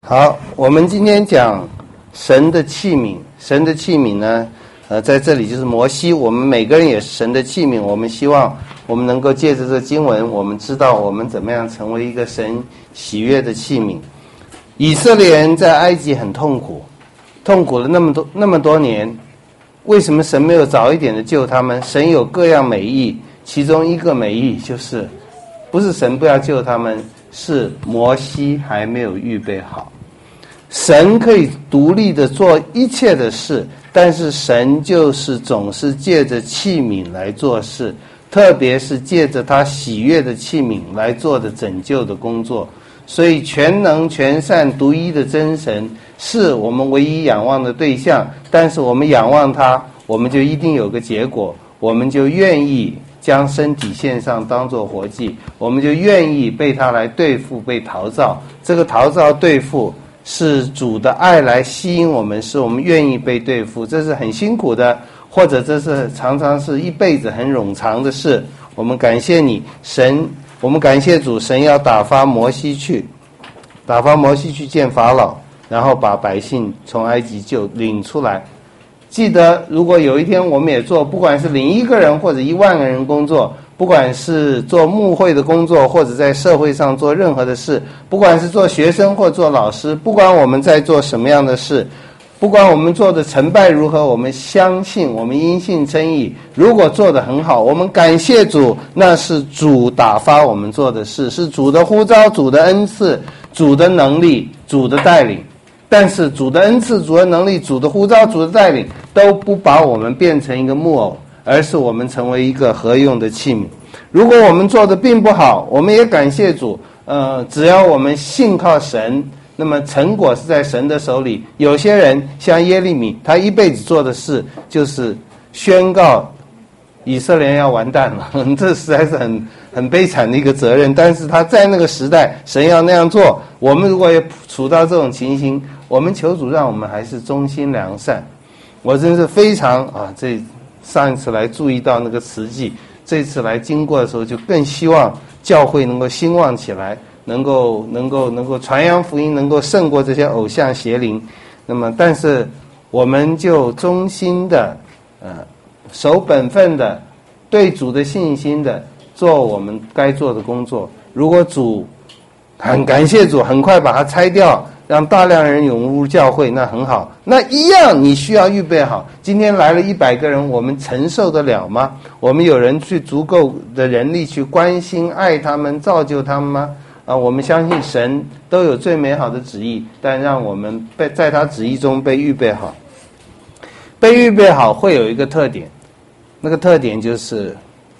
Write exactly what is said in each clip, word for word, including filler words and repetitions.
好，我们今天讲神的器皿。神的器皿呢，呃，在这里就是摩西。我们每个人也是神的器皿。我们希望我们能够借着这经文，我们知道我们怎么样成为一个神喜悦的器皿。以色列人在埃及很痛苦，痛苦了那么多那么多年，为什么神没有早一点的救他们？神有各样美意，其中一个美意就是，不是神不要救他们，是摩西还没有预备好。神可以独立的做一切的事，但是神就是总是借着器皿来做事，特别是借着他喜悦的器皿来做的拯救的工作。所以全能全善独一的真神是我们唯一仰望的对象，但是我们仰望他，我们就一定有个结果，我们就愿意将身体献上当作活祭，我们就愿意被他来对付，被陶造。这个陶造对付是主的爱来吸引我们，是我们愿意被对付，这是很辛苦的，或者这是常常是一辈子很冗长的事。我们感谢你神，我们感谢主，神要打发摩西去打发摩西去见法老，然后把百姓从埃及救领出来。记得如果有一天我们也做，不管是领一个人或者一万个人工作，不管是做牧会的工作，或者在社会上做任何的事，不管是做学生或做老师，不管我们在做什么样的事，不管我们做的成败如何，我们相信，我们因信称义。如果做得很好，我们感谢主，那是主打发我们做的事，是主的呼召，主的恩赐，主的能力，主的带领。但是主的恩赐，主的能力，主的呼召，主的带领都不把我们变成一个木偶，而是我们成为一个合用的器皿。如果我们做的并不好，我们也感谢主，呃，只要我们信靠神，那么成果是在神的手里。有些人像耶利米，他一辈子做的事就是宣告以色列要完蛋了，这实在是很很悲惨的一个责任。但是他在那个时代，神要那样做。我们如果也处到这种情形，我们求主让我们还是忠心良善。我真是非常啊，这上一次来注意到那个慈济，这次来经过的时候，就更希望教会能够兴旺起来，能够能够能够传扬福音，能够胜过这些偶像邪灵。那么，但是我们就忠心的，呃，守本分的，对主的信心的，做我们该做的工作。如果主很感谢主，很快把它拆掉，让大量人涌入教会，那很好。那一样你需要预备好。今天来了一百个人，我们承受得了吗？我们有人去足够的人力去关心、爱他们、造就他们吗？啊，我们相信神都有最美好的旨意，但让我们被在他旨意中被预备好。被预备好会有一个特点，那个特点就是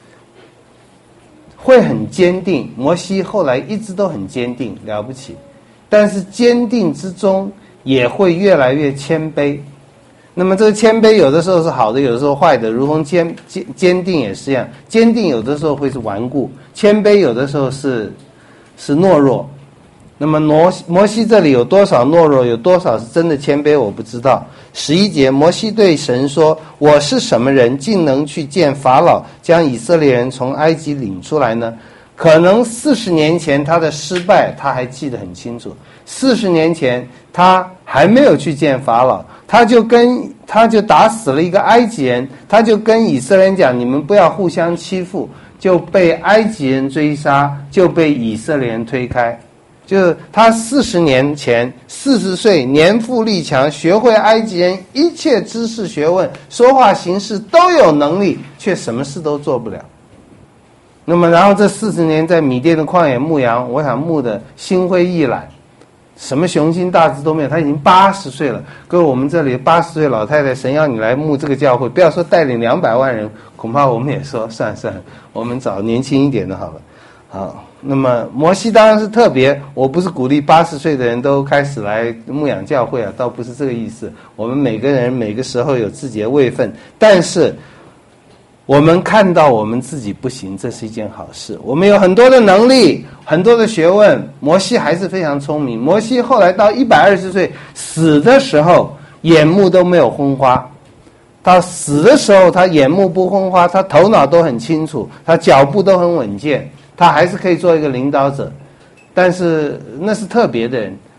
会很坚定。摩西后来一直都很坚定，了不起。但是坚定之中也会越来越谦卑。那么这个谦卑有的时候是好的，有的时候坏的，如同坚坚坚定也是一样。坚定有的时候会是顽固，谦卑有的时候是是懦弱。那么摩摩西这里有多少懦弱，有多少是真的谦卑，我不知道。十一节，摩西对神说：“我是什么人，竟能去见法老，将以色列人从埃及领出来呢？”可能四十年前他的失败他还记得很清楚。四十年前他还没有去见法老，他就跟他就打死了一个埃及人，他就跟以色列人讲：“你们不要互相欺负。”就被埃及人追杀，就被以色列人推开。就是他四十年前四十岁，年富力强，学会埃及人一切知识学问，说话行事都有能力，却什么事都做不了。那么然后这四十年在米甸的旷野牧羊，我想牧的心灰意懒，什么雄心大志都没有。他已经八十岁了。各位，我们这里八十岁老太太，神要你来牧这个教会，不要说带领两百万人，恐怕我们也说算了算了，我们找年轻一点的好了。好，那么摩西当然是特别，我不是鼓励八十岁的人都开始来牧养教会啊，倒不是这个意思。我们每个人每个时候有自己的位分，但是我们看到我们自己不行，这是一件好事。我们有很多的能力，很多的学问。摩西还是非常聪明。摩西后来到一百二十岁死的时候，眼目都没有昏花。到死的时候，他眼目不昏花，他头脑都很清楚，他脚步都很稳健，他还是可以做一个领导者。但是那是特别的人。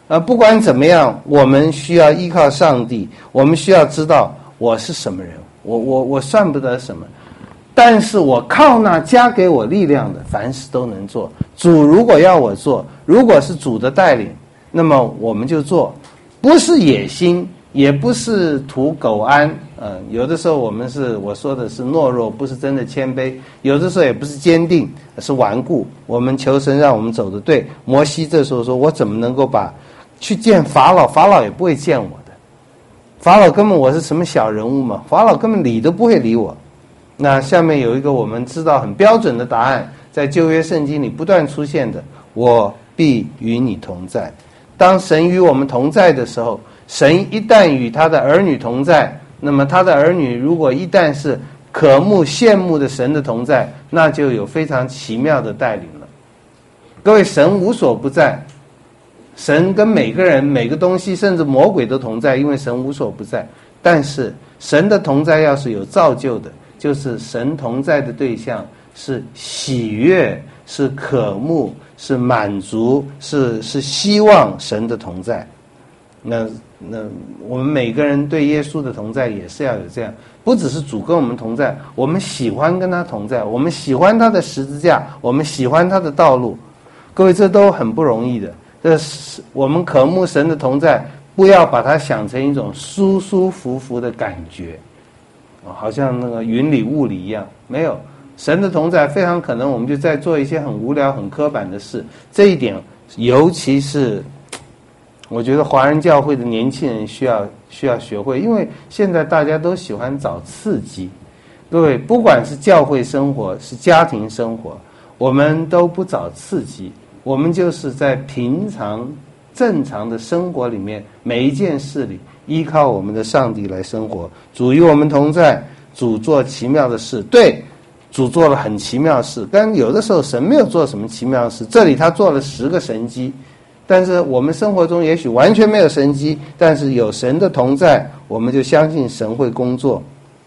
呃，不管怎么样，我们需要依靠上帝，我们需要知道我是什么人，我我我算不得什么，但是我靠那加给我力量的，凡事都能做。主如果要我做，如果是主的带领，那么我们就做，不是野心，也不是图苟安。嗯、呃，有的时候我们是我说的是懦弱，不是真的谦卑；有的时候也不是坚定，是顽固。我们求神让我们走得对。摩西这时候说：“我怎么能够把去见法老？法老也不会见我的。法老根本我是什么小人物嘛？法老根本理都不会理我。”那下面有一个我们知道很标准的答案，在旧约圣经里不断出现的：“我必与你同在。”当神与我们同在的时候，神一旦与他的儿女同在，那么他的儿女如果一旦是渴慕羡慕的神的同在，那就有非常奇妙的带领了。各位，神无所不在，神跟每个人每个东西甚至魔鬼都同在，因为神无所不在。但是神的同在要是有造就的，就是神同在的对象是喜悦，是渴慕，是满足，是是希望神的同在。那那我们每个人对耶稣的同在也是要有这样，不只是主跟我们同在，我们喜欢跟他同在，我们喜欢他的十字架，我们喜欢他的道路。各位，这都很不容易的。这是我们渴慕神的同在，不要把它想成一种舒舒服服的感觉，好像那个云里雾里一样。没有，神的同在非常可能我们就在做一些很无聊很刻板的事。这一点尤其是我觉得华人教会的年轻人需要需要学会，因为现在大家都喜欢找刺激。各位，不管是教会生活是家庭生活，我们都不找刺激，我们就是在平常正常的生活里面，每一件事里依靠我们的上帝来生活。主与我们同在，主做奇妙的事。对，主做了很奇妙的事，但有的时候神没有做什么奇妙的事。这里他做了十个神迹，但是我们生活中也许完全没有神迹，但是有神的同在，我们就相信神会工作。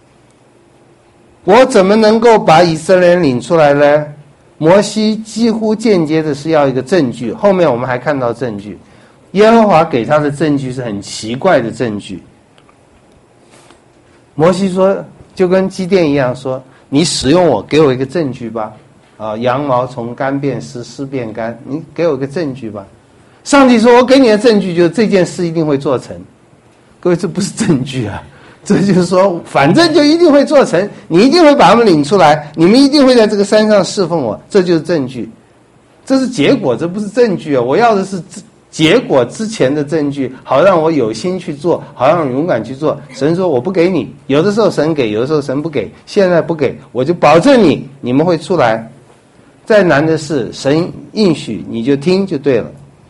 我怎么能够把以色列人领出来呢？摩西几乎间接的是要一个证据，后面我们还看到证据。耶和华给他的证据是很奇怪的证据。摩西说，就跟基甸一样说，你使用我，给我一个证据吧。啊，羊毛从干变湿，湿变干，你给我一个证据吧。上帝说，我给你的证据就是这件事一定会做成。各位，这不是证据啊，这就是说反正就一定会做成，你一定会把他们领出来，你们一定会在这个山上侍奉我，这就是证据。这是结果，这不是证据啊！我要的是结果之前的证据，好让我有心去做，好让我勇敢去做。神说我不给你，有的时候神给，有的时候神不给，现在不给，我就保证你你们会出来。再难的事，神应许你就听就对了。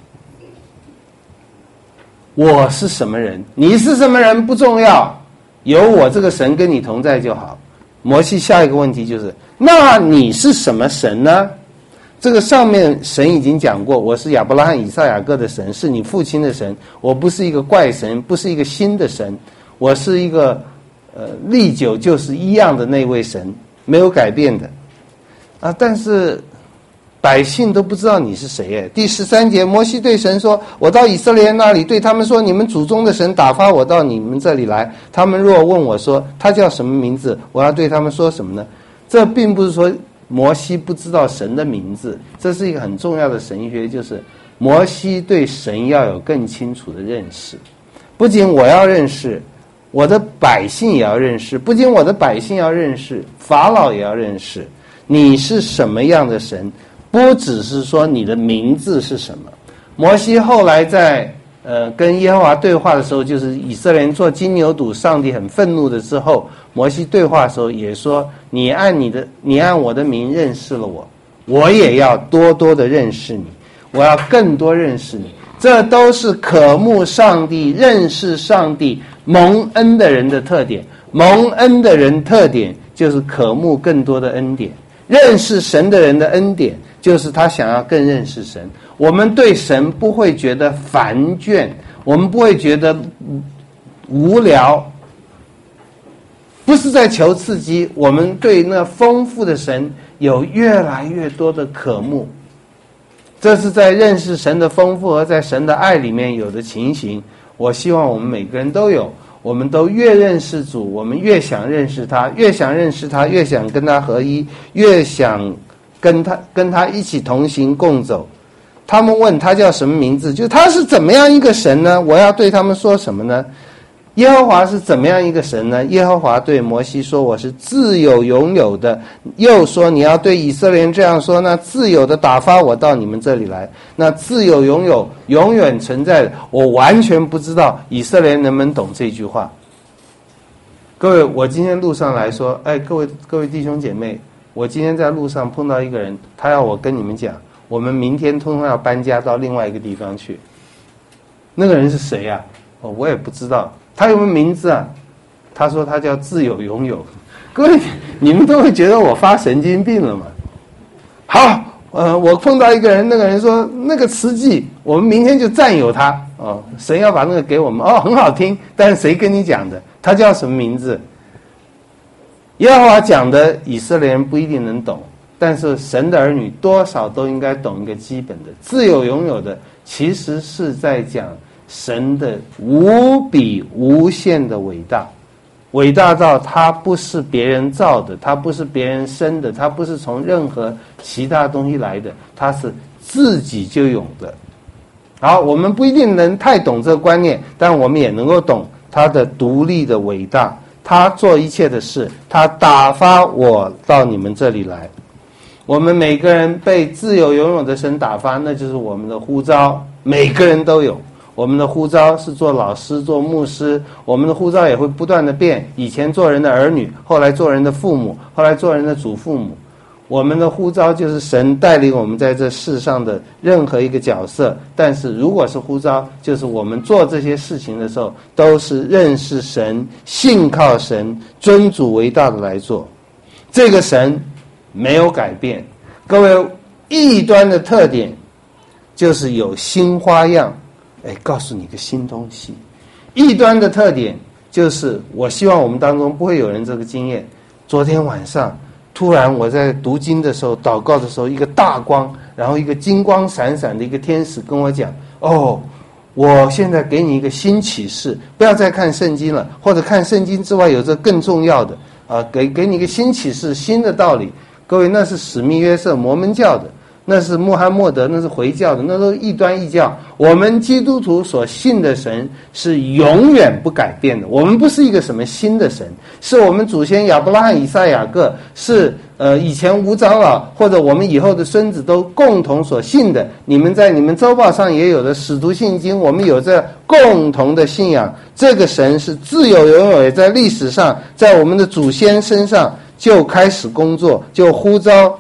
我是什么人，你是什么人不重要，有我这个神跟你同在就好。摩西下一个问题就是，那你是什么神呢？这个上面神已经讲过，我是亚伯拉罕以撒雅各的神，是你父亲的神，我不是一个怪神，不是一个新的神，我是一个呃历久就是一样的那位神，没有改变的啊。但是百姓都不知道你是谁耶。第十三节，摩西对神说，我到以色列人那里，对他们说，你们祖宗的神打发我到你们这里来，他们若问我说他叫什么名字，我要对他们说什么呢？这并不是说摩西不知道神的名字，这是一个很重要的神学，就是摩西对神要有更清楚的认识。不仅我要认识，我的百姓也要认识，不仅我的百姓要认识，法老也要认识你是什么样的神，不只是说你的名字是什么。摩西后来在呃跟耶和华对话的时候，就是以色列人做金牛犊，上帝很愤怒的之后，摩西对话的时候也说，你按你的你按我的名认识了我，我也要多多的认识你，我要更多认识你。这都是渴慕上帝、认识上帝、蒙恩的人的特点。蒙恩的人特点就是渴慕更多的恩典，认识神的人的恩典就是他想要更认识神。我们对神不会觉得烦倦，我们不会觉得无聊，不是在求刺激，我们对那丰富的神有越来越多的渴慕。 这是在认识神的丰富和在神的爱里面有的情形。我希望我们每个人都有，我们都越认识主，我们越想认识他，越想认识他，越想跟他合一，越想跟他跟他一起同行共走。他们问他叫什么名字，就他是怎么样一个神呢？我要对他们说什么呢？耶和华是怎么样一个神呢？耶和华对摩西说，我是自有永有的。又说你要对以色列人这样说，那自有的打发我到你们这里来，那自有永有永远存在的。我完全不知道以色列人能不能懂这句话。各位，我今天路上来说，哎，各位各位弟兄姐妹，我今天在路上碰到一个人，他要我跟你们讲，我们明天通通要搬家到另外一个地方去。那个人是谁啊？哦，我也不知道。他有没有名字啊？他说他叫自有永有。各位，你们都会觉得我发神经病了吗？好，呃，我碰到一个人，那个人说那个慈济，我们明天就占有它。哦，神要把那个给我们。哦，很好听，但是谁跟你讲的？他叫什么名字？耶和华讲的，以色列人不一定能懂，但是神的儿女多少都应该懂一个基本的，自有永有的，其实是在讲神的无比无限的伟大，伟大到他不是别人造的，他不是别人生的，他不是从任何其他东西来的，他是自己就有的。好，我们不一定能太懂这个观念，但我们也能够懂他的独立的伟大。他做一切的事，他打发我到你们这里来。我们每个人被自由拥有的神打发，那就是我们的呼召，每个人都有。我们的呼召是做老师，做牧师，我们的呼召也会不断的变，以前做人的儿女，后来做人的父母，后来做人的祖父母。我们的呼召就是神带领我们在这世上的任何一个角色，但是如果是呼召，就是我们做这些事情的时候，都是认识神，信靠神，尊主为大的来做。这个神没有改变。各位，异端的特点就是有新花样，哎，告诉你个新东西。异端的特点就是，我希望我们当中不会有人这个经验。昨天晚上突然我在读经的时候，祷告的时候，一个大光，然后一个金光闪闪的一个天使跟我讲，哦，我现在给你一个新启示，不要再看圣经了，或者看圣经之外有这更重要的啊，给给你一个新启示，新的道理。各位，那是史密约瑟摩门教的，那是穆罕默德，那是回教的，那都是异端异教。我们基督徒所信的神是永远不改变的，我们不是一个什么新的神，是我们祖先亚伯拉罕、以撒、雅各，是呃以前吴长老或者我们以后的孙子都共同所信的。你们在你们周报上也有的使徒信经，我们有着共同的信仰。这个神是自有永有，也在历史上，在我们的祖先身上就开始工作，就呼召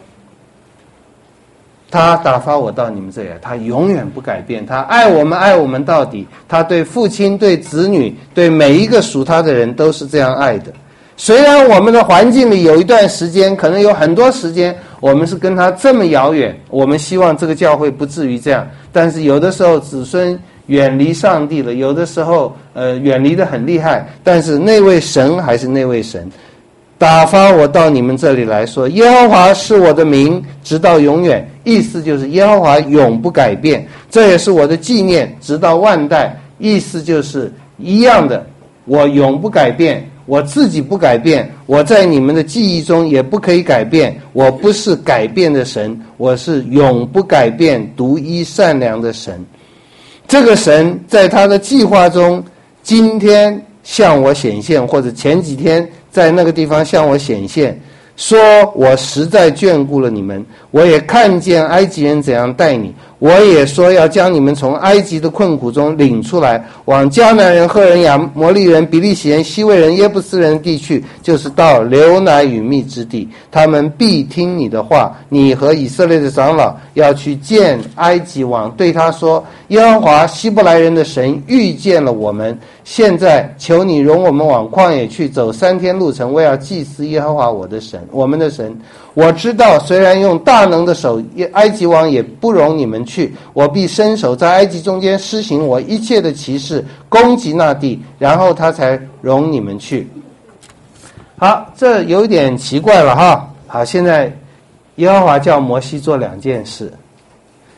他打发我到你们这里来，他永远不改变，他爱我们，爱我们到底。他对父亲、对子女、对每一个属他的人都是这样爱的。虽然我们的环境里有一段时间，可能有很多时间，我们是跟他这么遥远，我们希望这个教会不至于这样。但是有的时候子孙远离上帝了，有的时候呃远离得很厉害，但是那位神还是那位神。打发我到你们这里来说，耶和华是我的名，直到永远。意思就是耶和华永不改变，这也是我的纪念，直到万代。意思就是一样的，我永不改变，我自己不改变，我在你们的记忆中也不可以改变。我不是改变的神，我是永不改变、独一善良的神。这个神在他的计划中，今天向我显现，或者前几天在那个地方向我显现，说我实在眷顾了你们，我也看见埃及人怎样待你，我也说要将你们从埃及的困苦中领出来，往迦南人、赫人、亚摩利人、比利洗人、希未人、耶布斯人地区，就是到流奶与蜜之地。他们必听你的话，你和以色列的长老要去见埃及王，对他说，耶和华希伯来人的神遇见了我们，现在求你容我们往旷野去，走三天路程，为要祭司耶和华我的神，我们的神。我知道虽然用大能的手，埃及王也不容你们去，我必伸手在埃及中间施行我一切的奇事，攻击那地，然后他才容你们去。好，这有点奇怪了哈。好，现在耶和华叫摩西做两件事。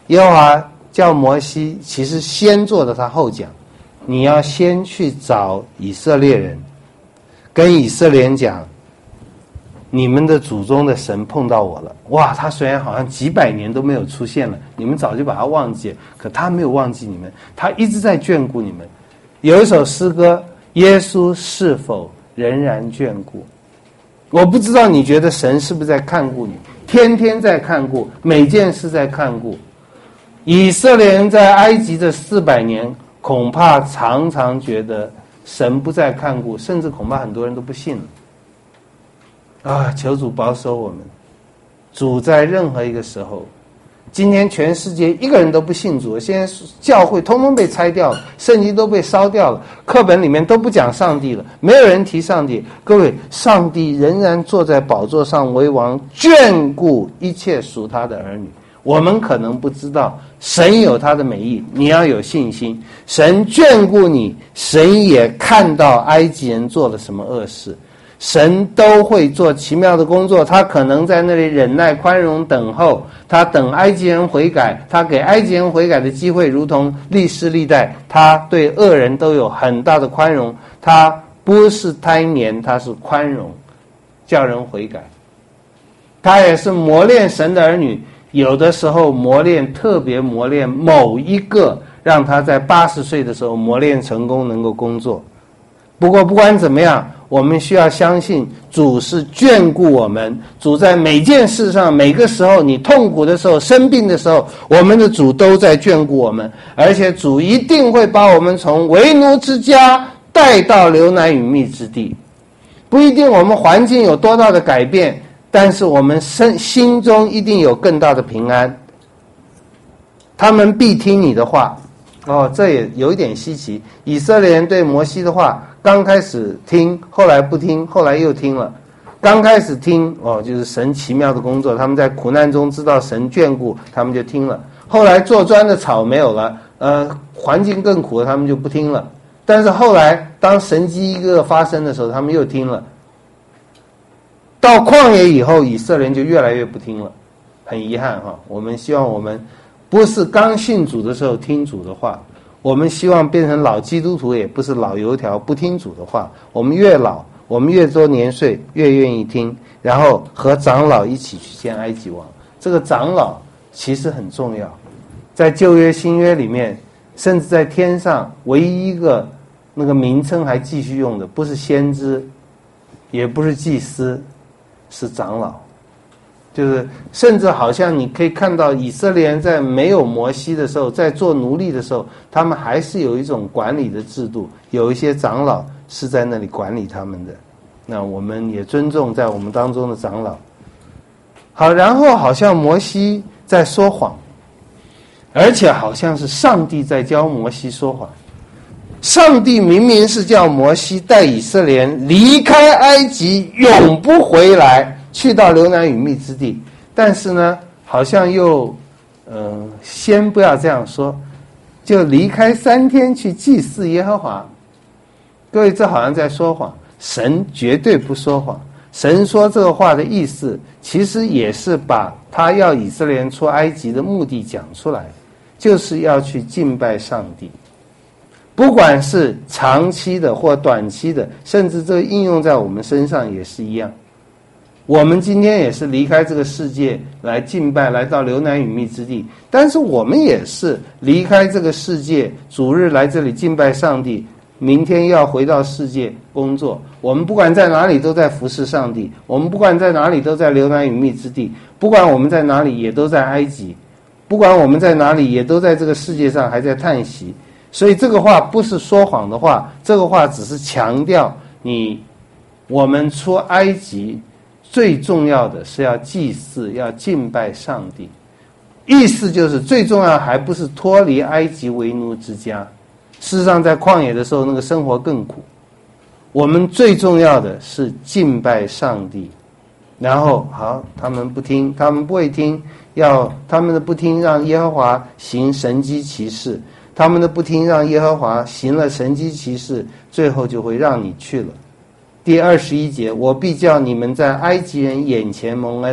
耶和华叫摩西，其实先做的他后讲，你要先去找以色列人，跟以色列人讲，你们的祖宗的神碰到我了。哇，他虽然好像几百年都没有出现了，你们早就把他忘记了，可他没有忘记你们，他一直在眷顾你们。有一首诗歌，耶稣是否仍然眷顾？我不知道你觉得神是不是在看顾你，天天在看顾，每件事在看顾。以色列人在埃及的四百年，恐怕常常觉得神不再看顾，甚至恐怕很多人都不信了。啊，求主保守我们。主在任何一个时候，今天全世界一个人都不信主，现在教会通通被拆掉了，圣经都被烧掉了，课本里面都不讲上帝了，没有人提上帝。各位，上帝仍然坐在宝座上为王，眷顾一切属他的儿女。我们可能不知道，神有他的美意，你要有信心。神眷顾你，神也看到埃及人做了什么恶事，神都会做奇妙的工作。他可能在那里忍耐宽容等候，他等埃及人悔改，他给埃及人悔改的机会如同历世历代，他对恶人都有很大的宽容。他不是贪念，他是宽容，叫人悔改。他也是磨练神的儿女，有的时候磨练，特别磨练某一个，让他在八十岁的时候磨练成功，能够工作。不过不管怎么样，我们需要相信主是眷顾我们，主在每件事上，每个时候，你痛苦的时候，生病的时候，我们的主都在眷顾我们，而且主一定会把我们从为奴之家带到流奶与蜜之地。不一定我们环境有多大的改变，但是我们身心中一定有更大的平安。他们必听你的话。哦，这也有一点稀奇，以色列人对摩西的话刚开始听，后来不听，后来又听了。刚开始听，哦，就是神奇妙的工作，他们在苦难中知道神眷顾，他们就听了。后来做砖的草没有了，呃，环境更苦了，他们就不听了。但是后来当神迹一个发生的时候，他们又听了。到旷野以后，以色列人就越来越不听了，很遗憾哈。我们希望我们不是刚信主的时候听主的话，我们希望变成老基督徒，也不是老油条不听主的话。我们越老，我们越多年岁，越愿意听，然后和长老一起去见埃及王。这个长老其实很重要，在旧约新约里面，甚至在天上唯一一个那个名称还继续用的，不是先知，也不是祭司，是长老。就是甚至好像你可以看到以色列人在没有摩西的时候，在做奴隶的时候，他们还是有一种管理的制度，有一些长老是在那里管理他们的。那我们也尊重在我们当中的长老。好，然后好像摩西在说谎，而且好像是上帝在教摩西说谎。上帝明明是叫摩西带以色列人离开埃及，永不回来，去到流奶与蜜之地，但是呢，好像又，呃，先不要这样说，就离开三天去祭祀耶和华。各位，这好像在说谎，神绝对不说谎。神说这个话的意思，其实也是把他要以色列人出埃及的目的讲出来，就是要去敬拜上帝。不管是长期的或短期的，甚至这个应用在我们身上也是一样。我们今天也是离开这个世界来敬拜，来到流奶与蜜之地，但是我们也是离开这个世界，主日来这里敬拜上帝，明天要回到世界工作。我们不管在哪里都在服侍上帝，我们不管在哪里都在流奶与蜜之地，不管我们在哪里也都在埃及，不管我们在哪里也都在这个世界上还在叹息。所以这个话不是说谎的话，这个话只是强调你我们出埃及最重要的是要祭祀，要敬拜上帝。意思就是最重要还不是脱离埃及为奴之家，事实上在旷野的时候那个生活更苦。我们最重要的是敬拜上帝。然后好，他们不听，他们不会听，要他们的不听让耶和华行神迹奇事，他们的不听让耶和华行了神迹奇事，最后就会让你去了。第二十一节，我必叫你们在埃及人眼前蒙恩，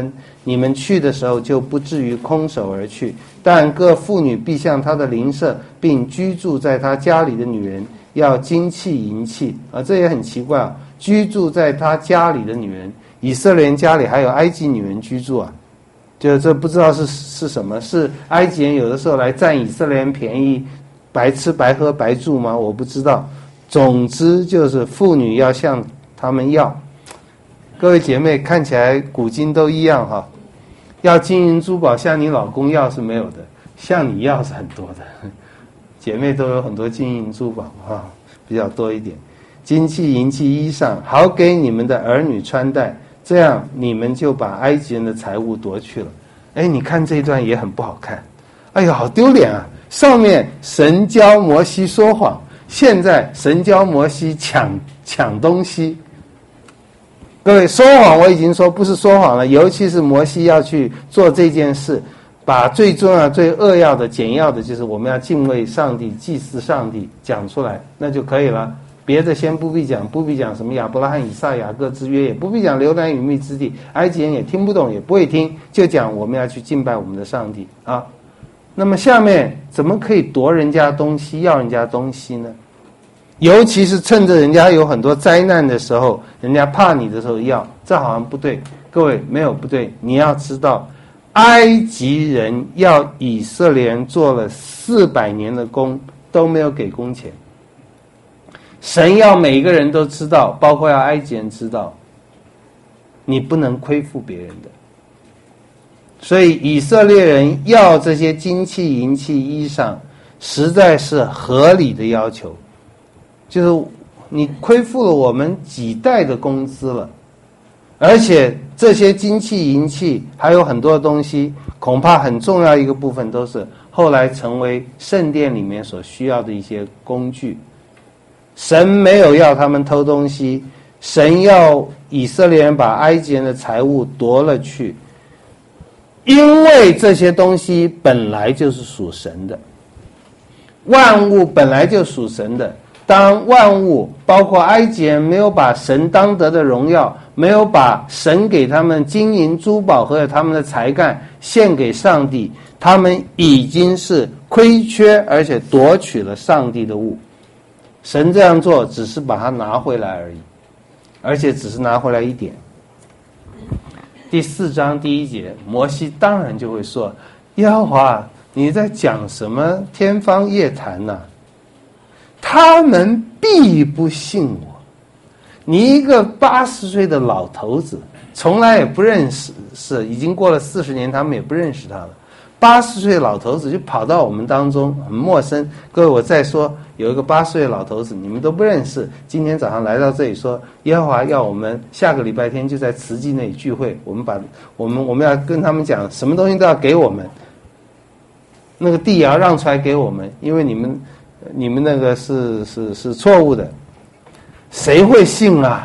你们去的时候就不至于空手而去。但各妇女必向她的邻舍，并居住在她家里的女人，要金器银器啊，这也很奇怪啊！居住在她家里的女人，以色列人家里还有埃及女人居住啊，就这不知道是是什么？是埃及人有的时候来占以色列人便宜，白吃白喝白住吗？我不知道。总之就是妇女要向他们要。各位姐妹，看起来古今都一样哈。要金银珠宝向你老公要是没有的，向你要是很多的。姐妹都有很多金银珠宝啊，比较多一点。金器银器衣裳，好给你们的儿女穿戴，这样你们就把埃及人的财物夺去了。哎，你看这一段也很不好看。哎呀，好丢脸啊！上面神教摩西说谎，现在神教摩西抢抢东西。各位，说谎我已经说不是说谎了，尤其是摩西要去做这件事，把最重要最扼要的简要的就是我们要敬畏上帝，祭祀上帝讲出来，那就可以了。别的先不必讲，不必讲什么亚伯拉罕以撒雅各之约，也不必讲流难与密之地，埃及人也听不懂也不会听，就讲我们要去敬拜我们的上帝啊。那么下面怎么可以夺人家东西，要人家东西呢？尤其是趁着人家有很多灾难的时候，人家怕你的时候要，这好像不对。各位，没有不对，你要知道，埃及人要以色列人做了四百年的工，都没有给工钱。神要每一个人都知道，包括要埃及人知道，你不能亏负别人的。所以以色列人要这些金器银器衣裳，实在是合理的要求。就是你亏负了我们几代的工资了，而且这些金器银器还有很多东西，恐怕很重要一个部分都是后来成为圣殿里面所需要的一些工具。神没有要他们偷东西，神要以色列人把埃及人的财物夺了去，因为这些东西本来就是属神的，万物本来就属神的。当万物包括埃及人没有把神当得的荣耀，没有把神给他们金银珠宝和他们的才干献给上帝，他们已经是亏缺而且夺取了上帝的物。神这样做只是把它拿回来而已，而且只是拿回来一点。第四章第一节，摩西当然就会说，耶和华，你在讲什么天方夜谭呢、啊？他们必不信我。你一个八十岁的老头子，从来也不认识，是已经过了四十年，他们也不认识他了。八十岁的老头子就跑到我们当中，很陌生。各位，我再说，有一个八十岁的老头子，你们都不认识。今天早上来到这里说，耶和华要我们下个礼拜天就在慈济那里聚会，我们把我们我们要跟他们讲，什么东西都要给我们，那个地也要让出来给我们，因为你们。你们那个是是是错误的，谁会信啊？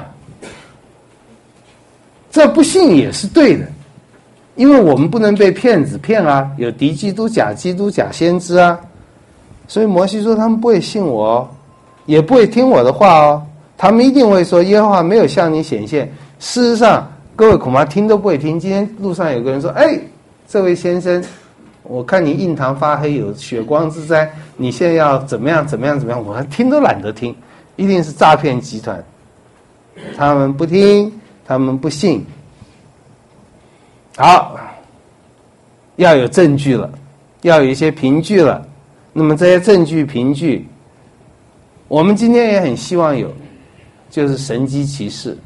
这不信也是对的，因为我们不能被骗子骗啊，有敌基督、假基督、假先知啊。所以摩西说他们不会信我哦，也不会听我的话哦，他们一定会说耶和华没有向你显现。事实上，各位恐怕听都不会听。今天路上有个人说：“哎，这位先生。”我看你印堂发黑，有血光之灾，你现在要怎么样怎么样怎么样？我听都懒得听，一定是诈骗集团。他们不听，他们不信。好，要有证据了，要有一些凭据了。那么这些证据凭据，我们今天也很希望有，就是神迹奇事。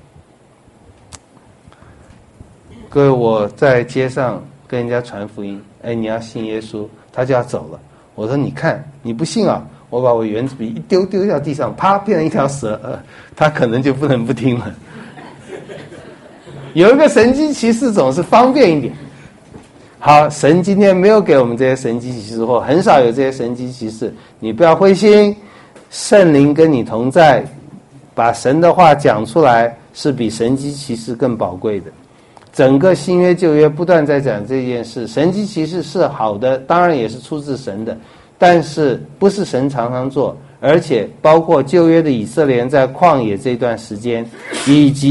各位，我在街上跟人家传福音。哎，你要信耶稣，他就要走了。我说，你看，你不信啊？我把我圆珠笔一丢，丢到地上，啪，变成一条蛇，呃，他可能就不能不听了。有一个神迹奇事总是方便一点。好，神今天没有给我们这些神迹奇事，或很少有这些神迹奇事，你不要灰心，圣灵跟你同在，把神的话讲出来，是比神迹奇事更宝贵的。整个新约旧约不断在讲这件事，神迹奇事是好的，当然也是出自神的，但是不是神常常做，而且包括旧约的以色列人在旷野这段时间，以及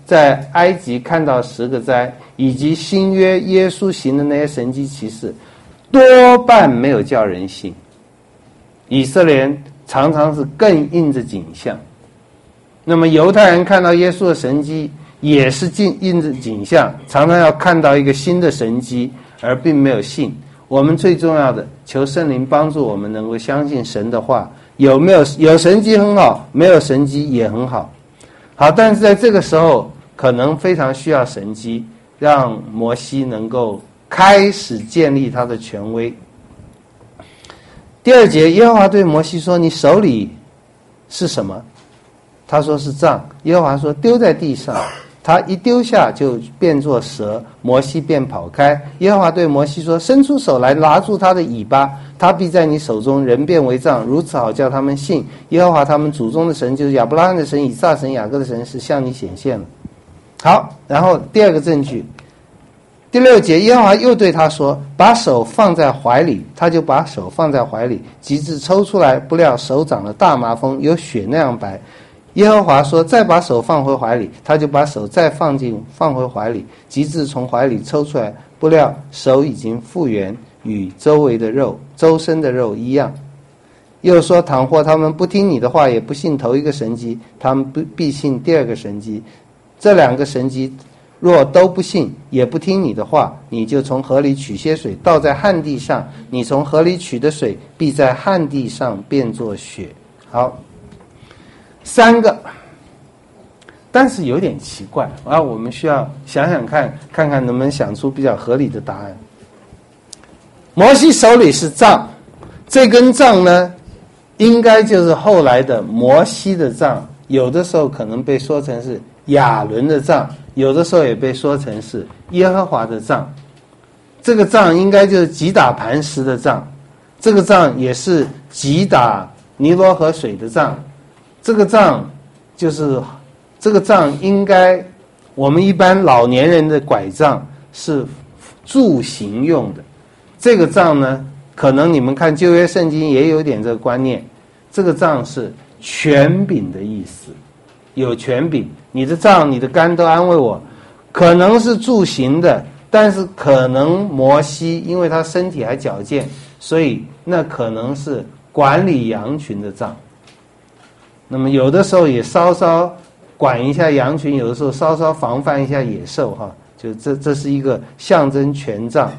在埃及看到十个灾，以及新约耶稣行的那些神迹奇事，多半没有叫人信。以色列人常常是更印着景象，那么犹太人看到耶稣的神迹也是印着景象，常常要看到一个新的神迹，而并没有信。我们最重要的，求圣灵帮助我们能够相信神的话。有没有有神迹很好，没有神迹也很好。好，但是在这个时候可能非常需要神迹，让摩西能够开始建立他的权威。第二节，耶和华对摩西说：“你手里是什么？”他说是杖。耶和华说：“丢在地上。”他一丢下就变作蛇，摩西便跑开。耶和华对摩西说：“伸出手来，拿住他的尾巴，他必在你手中，人变为杖，如此好叫他们信。耶和华他们祖宗的神，就是亚伯拉罕的神、以撒神、雅各的神，是向你显现了。”好，然后第二个证据，第六节，耶和华又对他说：“把手放在怀里。”他就把手放在怀里，及至抽出来，不料手长了大麻风，有血那样白。耶和华说：“再把手放回怀里。”他就把手再放进放回怀里，及至从怀里抽出来，不料手已经复原，与周围的肉、周身的肉一样。又说：“倘或他们不听你的话，也不信头一个神迹，他们不必信第二个神迹。这两个神迹若都不信，也不听你的话，你就从河里取些水，倒在旱地上。你从河里取的水，必在旱地上变作血。”好。三个，但是有点奇怪啊！我们需要想想看，看看能不能想出比较合理的答案。摩西手里是杖，这根杖呢，应该就是后来的摩西的杖，有的时候可能被说成是亚伦的杖，有的时候也被说成是耶和华的杖。这个杖应该就是击打磐石的杖，这个杖也是击打尼罗河水的杖。这个杖就是这个杖应该我们一般老年人的拐杖是助行用的。这个杖呢，可能你们看旧约圣经也有点这个观念，这个杖是权柄的意思，有权柄，你的杖你的竿都安慰我，可能是助行的，但是可能摩西因为他身体还矫健，所以那可能是管理羊群的杖。那么有的时候也稍稍管一下羊群，有的时候稍稍防范一下野兽哈，就这这是一个象征权杖。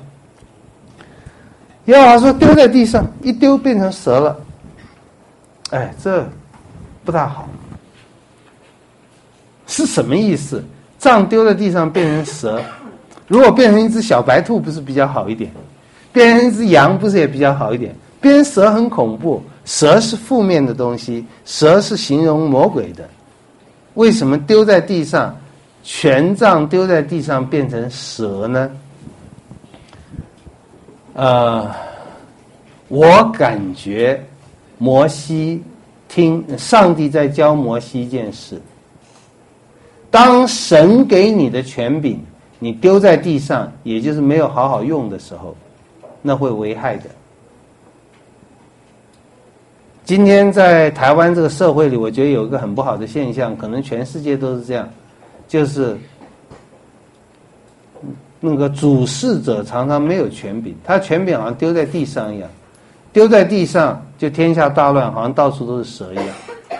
耶和华说丢在地上，一丢变成蛇了，哎，这不大好，是什么意思？杖丢在地上变成蛇，如果变成一只小白兔不是比较好一点？变成一只羊不是也比较好一点？变成蛇很恐怖，蛇是负面的东西，蛇是形容魔鬼的。为什么丢在地上，权杖丢在地上变成蛇呢？呃，我感觉摩西听上帝在教摩西一件事，当神给你的权柄你丢在地上，也就是没有好好用的时候，那会危害的。今天在台湾这个社会里，我觉得有一个很不好的现象，可能全世界都是这样，就是那个主事者常常没有权柄，他权柄好像丢在地上一样，丢在地上就天下大乱，好像到处都是蛇一样。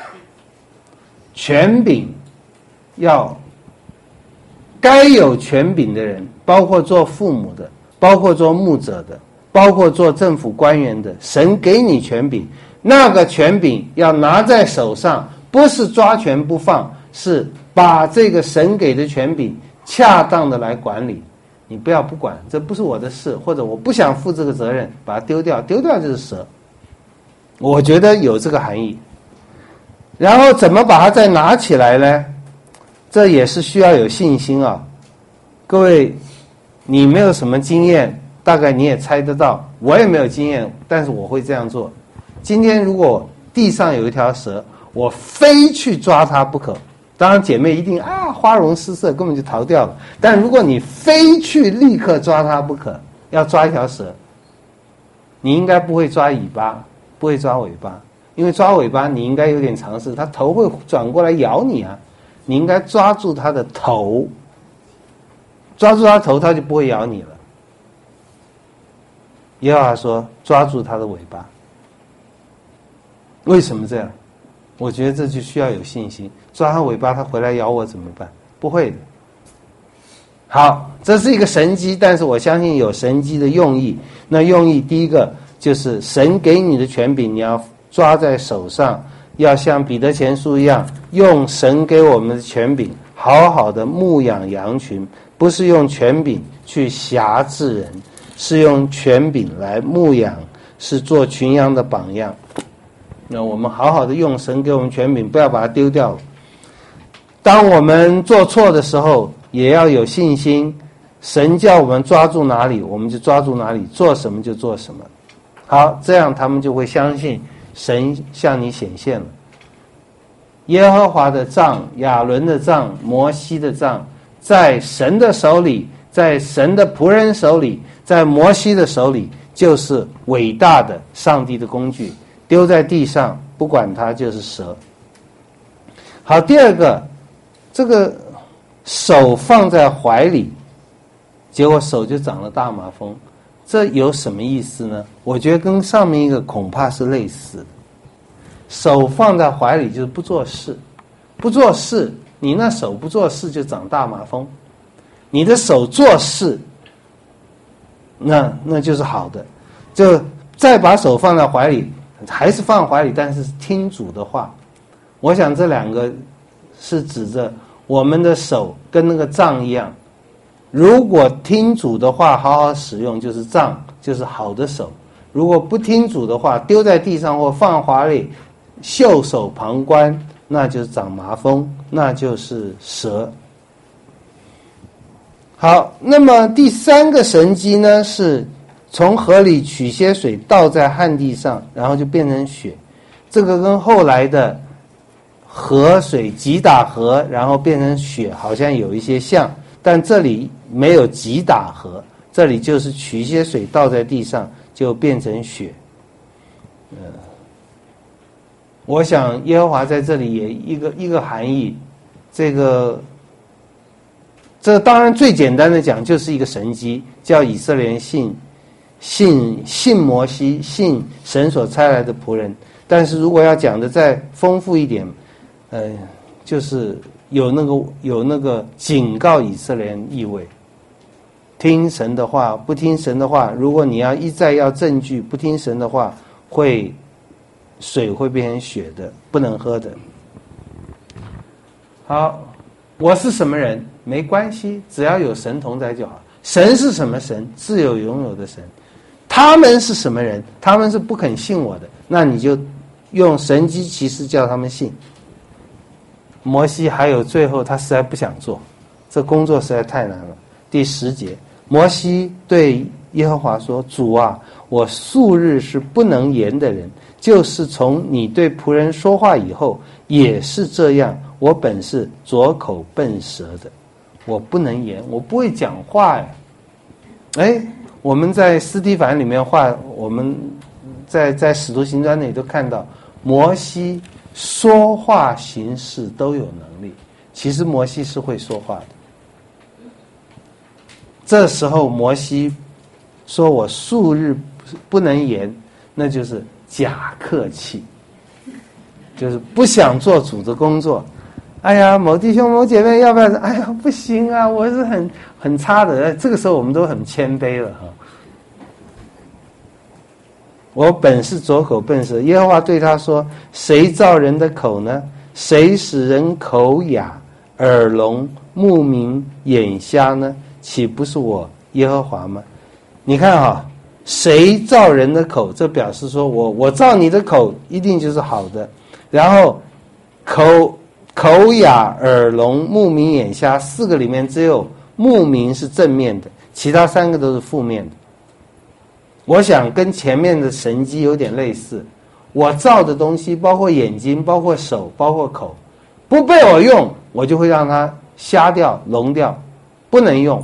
权柄要该有权柄的人，包括做父母的，包括做牧者的，包括做政府官员的，神给你权柄，那个权柄要拿在手上，不是抓权不放，是把这个神给的权柄恰当的来管理。你不要不管，这不是我的事，或者我不想负这个责任，把它丢掉，丢掉就是蛇。我觉得有这个含义。然后怎么把它再拿起来呢？这也是需要有信心啊。各位，你没有什么经验，大概你也猜得到，我也没有经验，但是我会这样做。今天如果地上有一条蛇，我非去抓它不可。当然姐妹一定啊花容失色，根本就逃掉了。但如果你非去立刻抓它不可，要抓一条蛇，你应该不会抓尾巴，不会抓尾巴，因为抓尾巴你应该有点常识，它头会转过来咬你啊。 你应该抓住它的头，抓住它头，它就不会咬你了。耶和华说抓住它的尾巴。为什么这样？我觉得这就需要有信心。抓它尾巴，它回来咬我怎么办？不会的。好，这是一个神迹，但是我相信有神迹的用意。那用意第一个就是神给你的权柄，你要抓在手上，要像彼得前书一样，用神给我们的权柄好好的牧养羊群，不是用权柄去辖制人，是用权柄来牧养，是做群羊的榜样。那我们好好的用神给我们权柄，不要把它丢掉了。当我们做错的时候，也要有信心，神叫我们抓住哪里，我们就抓住哪里，做什么就做什么。好，这样他们就会相信神向你显现了。耶和华的杖，亚伦的杖，摩西的杖，在神的手里，在神的仆人手里，在摩西的手里，就是伟大的上帝的工具，丢在地上不管它就是蛇。好，第二个，这个手放在怀里，结果手就长了大麻风，这有什么意思呢？我觉得跟上面一个恐怕是类似的。手放在怀里就是不做事，不做事，你那手不做事就长大麻风，你的手做事，那那就是好的。就再把手放在怀里，还是放怀里，但是听主的话。我想这两个是指着我们的手跟那个杖一样，如果听主的话好好使用，就是杖，就是好的手；如果不听主的话，丢在地上或放怀里，袖手旁观，那就是长麻风，那就是蛇。好，那么第三个神迹呢，是从河里取些水倒在旱地上，然后就变成血。这个跟后来的河水击打河然后变成血好像有一些像，但这里没有击打河，这里就是取一些水倒在地上就变成血。呃，我想耶和华在这里也一个一个含义，这个这当然最简单的讲就是一个神迹，叫以色列人信信信摩西，信神所差来的仆人。但是如果要讲的再丰富一点，呃，就是有那个有那个警告以色列人意味，听神的话，不听神的话，如果你要一再要证据，不听神的话，会水会变成血的，不能喝的。好，我是什么人没关系，只要有神同在就好。神是什么神？自有永有的神。他们是什么人？他们是不肯信我的，那你就用神迹奇事叫他们信。摩西还有最后他实在不想做，这工作实在太难了。第十节，摩西对耶和华说，主啊，我素日是不能言的人，就是从你对仆人说话以后也是这样，我本是拙口笨舌的，我不能言，我不会讲话呀。哎，我们在斯提凡里面画，我们在在使徒行传那里都看到摩西说话行事都有能力，其实摩西是会说话的。这时候摩西说我素日不能言，那就是假客气，就是不想做主的工作。哎呀，某弟兄某姐妹要不要？哎呀，不行啊，我是很很差的。这个时候我们都很谦卑了哈。我本是拙口笨舌，耶和华对他说，谁造人的口呢？谁使人口哑耳聋目明眼瞎呢？岂不是我耶和华吗？你看哈，谁造人的口？这表示说我我造你的口一定就是好的。然后口口哑耳聋目明眼瞎，四个里面只有目明是正面的，其他三个都是负面的。我想跟前面的神迹有点类似，我造的东西包括眼睛，包括手，包括口，不被我用，我就会让它瞎掉聋掉，不能用。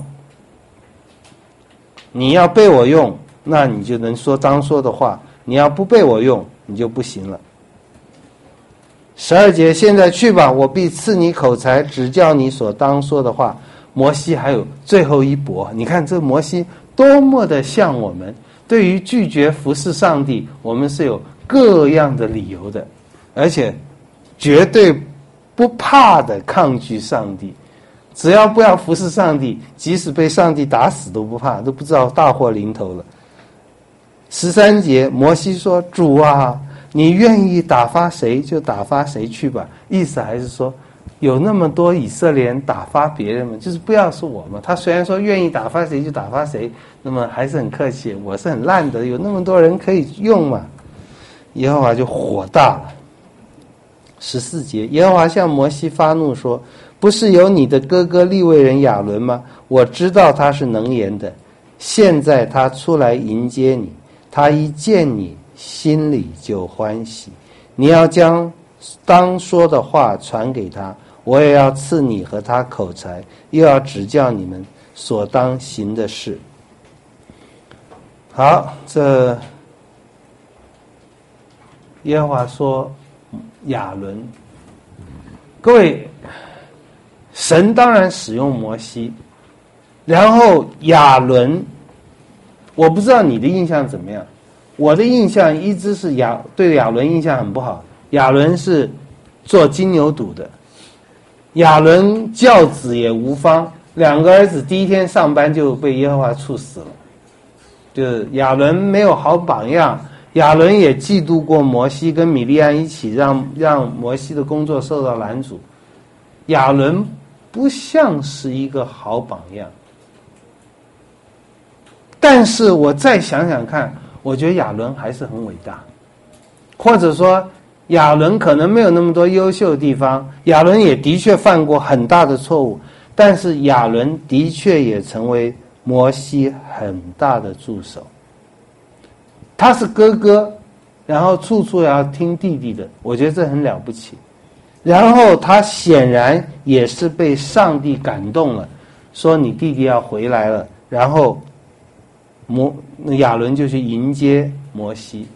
你要被我用，那你就能说当说的话，你要不被我用，你就不行了。 十二节，现在去吧，我必赐你口才，指教你所当说的话。摩西还有最后一搏，你看这摩西多么的像我们，对于拒绝服侍上帝，我们是有各样的理由的，而且绝对不怕的抗拒上帝。只要不要服侍上帝，即使被上帝打死都不怕，都不知道大祸临头了。十三节，摩西说：主啊，你愿意打发谁就打发谁去吧。意思还是说有那么多以色列人打发别人嘛，就是不要是我嘛。他虽然说愿意打发谁就打发谁，那么还是很客气，我是很烂的，有那么多人可以用嘛。耶和华就火大了。十四节，耶和华向摩西发怒说：不是有你的哥哥利未人亚伦吗？我知道他是能言的，现在他出来迎接你，他一见你心里就欢喜，你要将当说的话传给他，我也要赐你和他口才，又要指教你们所当行的事。好，这耶和华说亚伦，各位，神当然使用摩西，然后亚伦，我不知道你的印象怎么样，我的印象一直是亚对亚伦印象很不好。亚伦是做金牛犊的，亚伦教子也无方，两个儿子第一天上班就被耶和华处死了。就是亚伦没有好榜样，亚伦也嫉妒过摩西，跟米利暗一起让让摩西的工作受到拦阻。亚伦不像是一个好榜样，但是我再想想看，我觉得亚伦还是很伟大，或者说亚伦可能没有那么多优秀的地方，亚伦也的确犯过很大的错误，但是亚伦的确也成为摩西很大的助手。他是哥哥，然后处处要听弟弟的，我觉得这很了不起。然后他显然也是被上帝感动了，说你弟弟要回来了，然后摩亚伦就去迎接摩西。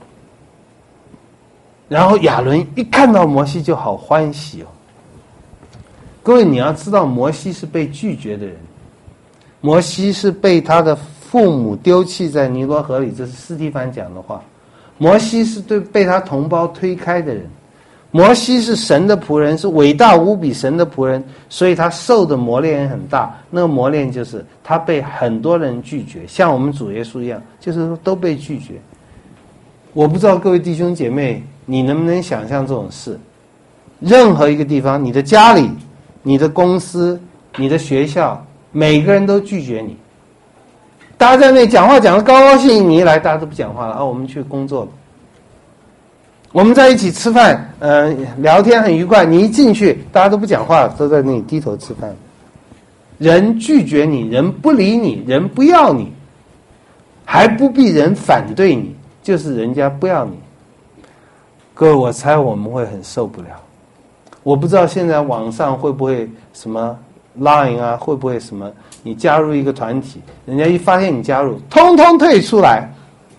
然后亚伦一看到摩西就好欢喜哦。各位，你要知道摩西是被拒绝的人，摩西是被他的父母丢弃在尼罗河里，这是斯蒂凡讲的话。摩西是对被他同胞推开的人，摩西是神的仆人，是伟大无比神的仆人，所以他受的磨练也很大。那个磨练就是他被很多人拒绝，像我们主耶稣一样，就是说都被拒绝。我不知道各位弟兄姐妹，你能不能想象这种事？任何一个地方，你的家里、你的公司、你的学校，每个人都拒绝你。大家在那里讲话讲得高高兴兴，你一来大家都不讲话了啊，我们去工作了。我们在一起吃饭，呃，聊天很愉快，你一进去大家都不讲话，都在那里低头吃饭。人拒绝你，人不理你，人不要你，还不必人反对你，就是人家不要你。各位，我猜我们会很受不了。我不知道现在网上会不会什么 Line 啊，会不会什么你加入一个团体，人家一发现你加入，通通退出来。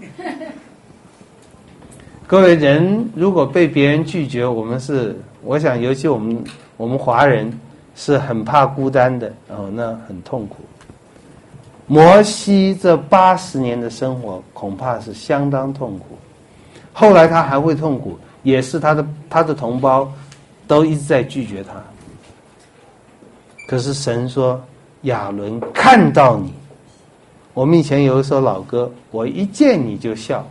各位，人如果被别人拒绝，我们是，我想尤其我们我们华人是很怕孤单的，哦，那很痛苦。摩西这八十年的生活恐怕是相当痛苦，后来他还会痛苦，也是他的他的同胞都一直在拒绝他。可是神说亚伦看到你，我们以前有一首老歌，我一见你就笑。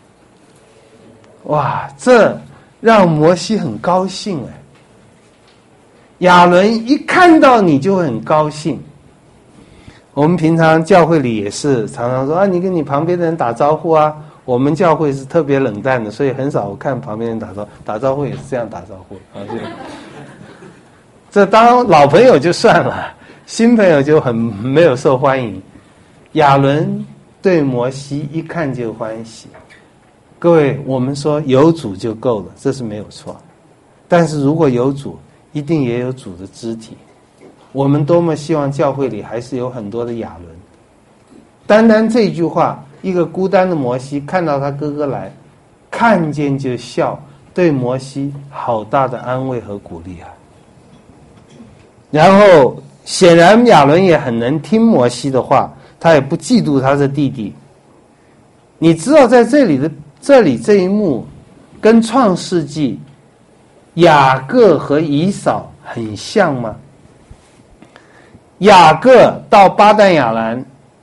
哇，这让摩西很高兴哎。亚伦一看到你就会很高兴。我们平常教会里也是常常说啊，你跟你旁边的人打招呼啊。我们教会是特别冷淡的，所以很少看旁边人打招呼，打招呼也是这样打招呼啊。这当老朋友就算了，新朋友就很没有受欢迎。亚伦对摩西一看就欢喜。各位，我们说有主就够了，这是没有错。但是如果有主，一定也有主的肢体。我们多么希望教会里还是有很多的亚伦。单单这句话，一个孤单的摩西看到他哥哥来，看见就笑， 对摩西好大的安慰和鼓励啊。然后显然亚伦也很能听摩西的话，他也不嫉妒他的弟弟。你知道在这里的这里这一幕跟创世纪雅各和以扫很像吗？雅各到巴旦亚兰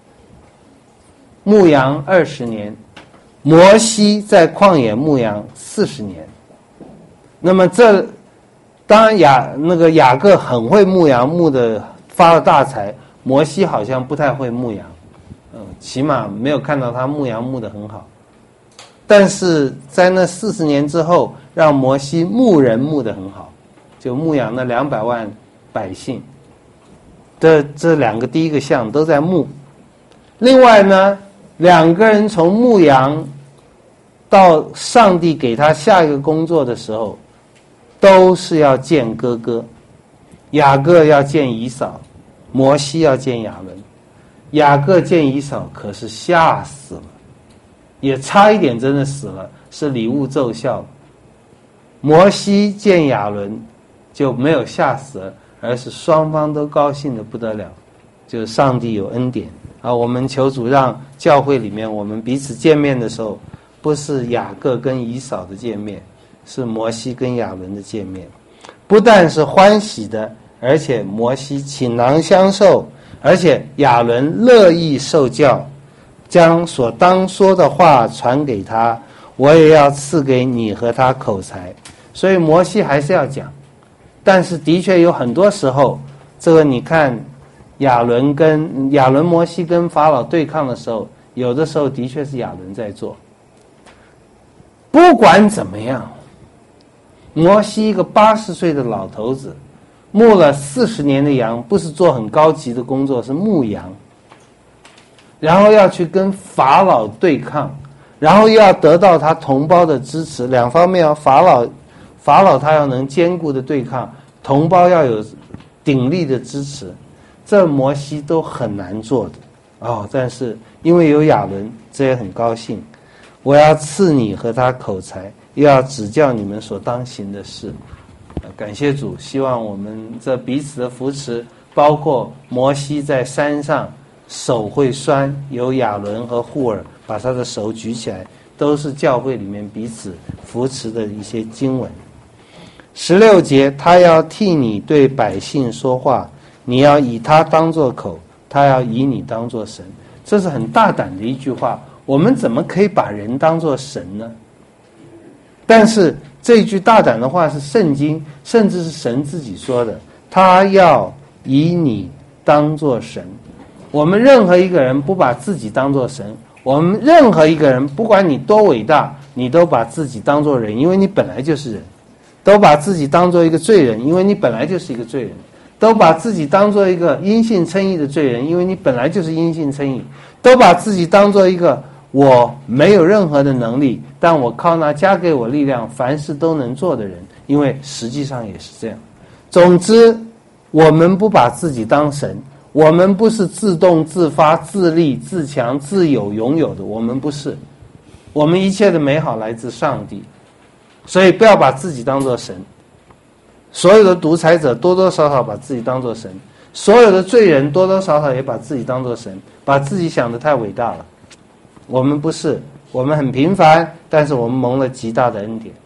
牧羊二十年，摩西在旷野牧羊四十年。那么这当然雅那个雅各很会牧羊，牧的发了大财，摩西好像不太会牧羊，嗯，起码没有看到他牧羊牧得很好。但是在那四十年之后，让摩西牧人牧得很好，就牧养那两百万百姓。这这两个第一个项都在牧。另外呢，两个人从牧羊到上帝给他下一个工作的时候，都是要见哥哥。雅各要见以扫，摩西要见亚伦。雅各见以扫可是吓死了，也差一点真的死了，是礼物奏效。摩西见亚伦就没有吓死了，而是双方都高兴得不得了，就是上帝有恩典啊！我们求主让教会里面我们彼此见面的时候，不是雅各跟以扫的见面，是摩西跟亚伦的见面，不但是欢喜的，而且摩西倾囊相授，而且亚伦乐意受教，将所当说的话传给他，我也要赐给你和他口才。所以摩西还是要讲，但是的确有很多时候，这个你看亚伦跟亚伦摩西跟法老对抗的时候，有的时候的确是亚伦在做。不管怎么样，摩西一个八十岁的老头子，牧了四十年的羊，不是做很高级的工作，是牧羊，然后要去跟法老对抗，然后又要得到他同胞的支持，两方面要法老法老他要能坚固的对抗，同胞要有鼎力的支持，这摩西都很难做的哦。但是因为有亚伦，这也很高兴。我要赐你和他口才，又要指教你们所当行的事。感谢主，希望我们这彼此的扶持，包括摩西在山上手会酸，有亚伦和户尔把他的手举起来，都是教会里面彼此扶持的一些经文。十六节，他要替你对百姓说话，你要以他当作口，他要以你当作神。这是很大胆的一句话，我们怎么可以把人当作神呢？但是这句大胆的话是圣经，甚至是神自己说的，他要以你当作神。我们任何一个人不把自己当作神，我们任何一个人不管你多伟大，你都把自己当作人，因为你本来就是人，都把自己当作一个罪人，因为你本来就是一个罪人，都把自己当作一个因信称义的罪人，因为你本来就是因信称义，都把自己当作一个我没有任何的能力，但我靠那加给我力量凡事都能做的人，因为实际上也是这样。总之我们不把自己当神，我们不是自动自发自立自强自有拥有的，我们不是，我们一切的美好来自上帝。所以不要把自己当作神，所有的独裁者多多少少把自己当作神，所有的罪人多多少少也把自己当作神，把自己想得太伟大了。我们不是，我们很平凡，但是我们蒙了极大的恩典。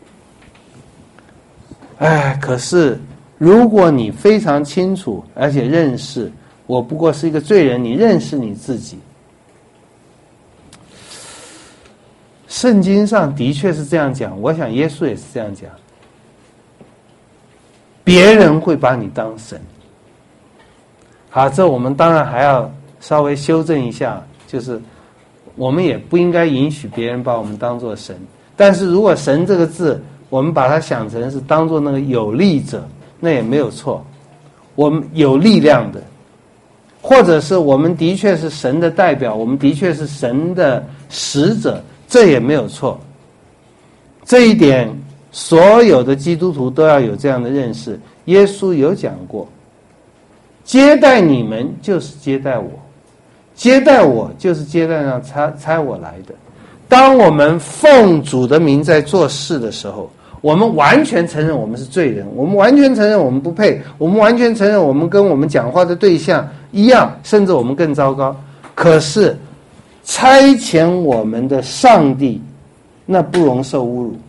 哎，可是如果你非常清楚而且认识我不过是一个罪人，你认识你自己，圣经上的确是这样讲，我想耶稣也是这样讲，别人会把你当神。好，这我们当然还要稍微修正一下，就是我们也不应该允许别人把我们当作神。但是如果神这个字我们把它想成是当作那个有力者，那也没有错，我们有力量的，或者是我们的确是神的代表，我们的确是神的使者，这也没有错。这一点所有的基督徒都要有这样的认识。耶稣有讲过，接待你们就是接待我，接待我就是接待那差差我来的。 当我们奉主的名在做事的时候，我们完全承认我们是罪人，我们完全承认我们不配，我们完全承认我们跟我们讲话的对象一样，甚至我们更糟糕。可是差遣我们的上帝，那不容受侮辱。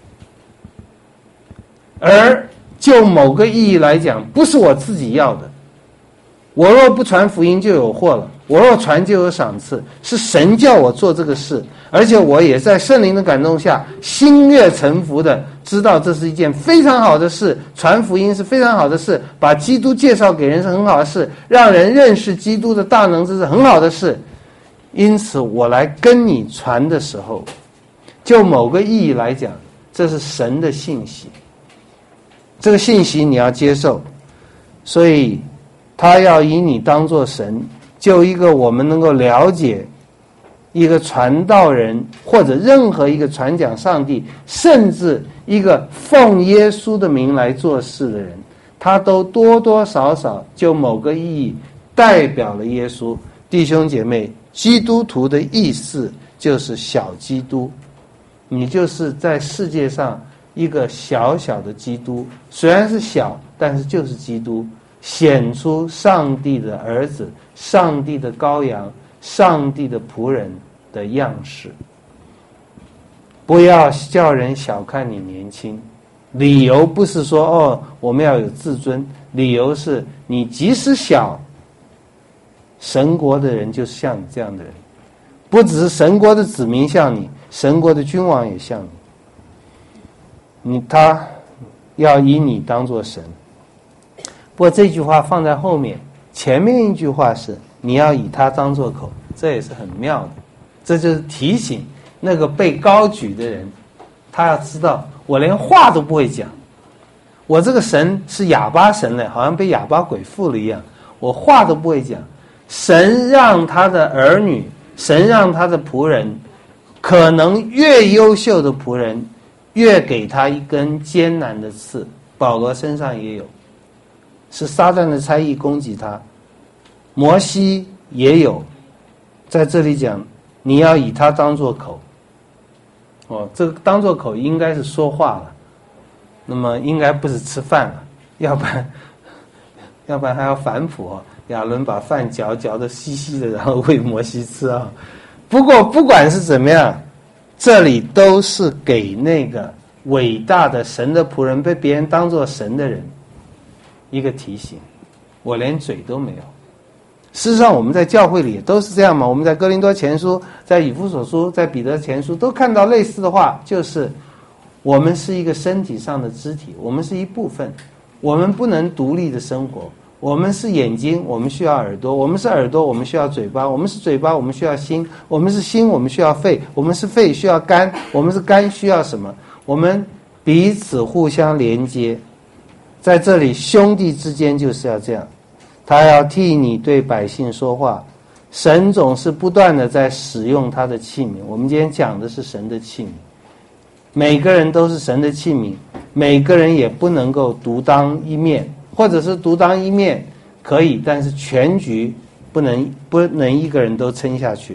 而就某个意义来讲，不是我自己要的。我若不传福音就有祸了，我若传就有赏赐，是神叫我做这个事，而且我也在圣灵的感动下心悦诚服的知道这是一件非常好的事，传福音是非常好的事，把基督介绍给人是很好的事，让人认识基督的大能这是很好的事。因此我来跟你传的时候，就某个意义来讲，这是神的信息，这个信息你要接受，所以他要以你当作神。就一个我们能够了解一个传道人，或者任何一个传讲上帝，甚至一个奉耶稣的名来做事的人，他都多多少少就某个意义代表了耶稣。弟兄姐妹，基督徒的意思就是小基督，你就是在世界上一个小小的基督，虽然是小，但是就是基督，显出上帝的儿子，上帝的羔羊，上帝的仆人的样式。不要叫人小看你年轻，理由不是说哦我们要有自尊，理由是你即使小，神国的人就是像你这样的人，不只是神国的子民像你，神国的君王也像你，你他要以你当作神。不过这句话放在后面，前面一句话是你要以他当作口，这也是很妙的。这就是提醒那个被高举的人，他要知道我连话都不会讲，我这个神是哑巴神了，好像被哑巴鬼附了一样，我话都不会讲。神让他的儿女，神让他的仆人，可能越优秀的仆人越给他一根艰难的刺。保罗身上也有，是撒旦的差役攻击他，摩西也有。在这里讲你要以他当作口，哦，这个当作口应该是说话了，那么应该不是吃饭了，要不然要不然还要反哺哦，亚伦把饭嚼嚼得稀稀的，然后喂摩西吃啊。不过不管是怎么样，这里都是给那个伟大的神的仆人，被别人当作神的人一个提醒，我连嘴都没有。事实上我们在教会里也都是这样嘛，我们在哥林多前书，在以弗所书，在彼得前书都看到类似的话，就是我们是一个身体上的肢体，我们是一部分，我们不能独立的生活，我们是眼睛，我们需要耳朵，我们是耳朵，我们需要嘴巴，我们是嘴巴，我们需要心，我们是心，我们需要肺，我们是肺需要肝，我们是肝需要什么，我们彼此互相连接。在这里兄弟之间就是要这样，他要替你对百姓说话。神总是不断的在使用他的器皿，我们今天讲的是神的器皿，每个人都是神的器皿，每个人也不能够独当一面，或者是独当一面可以，但是全局不能不能一个人都撑下去。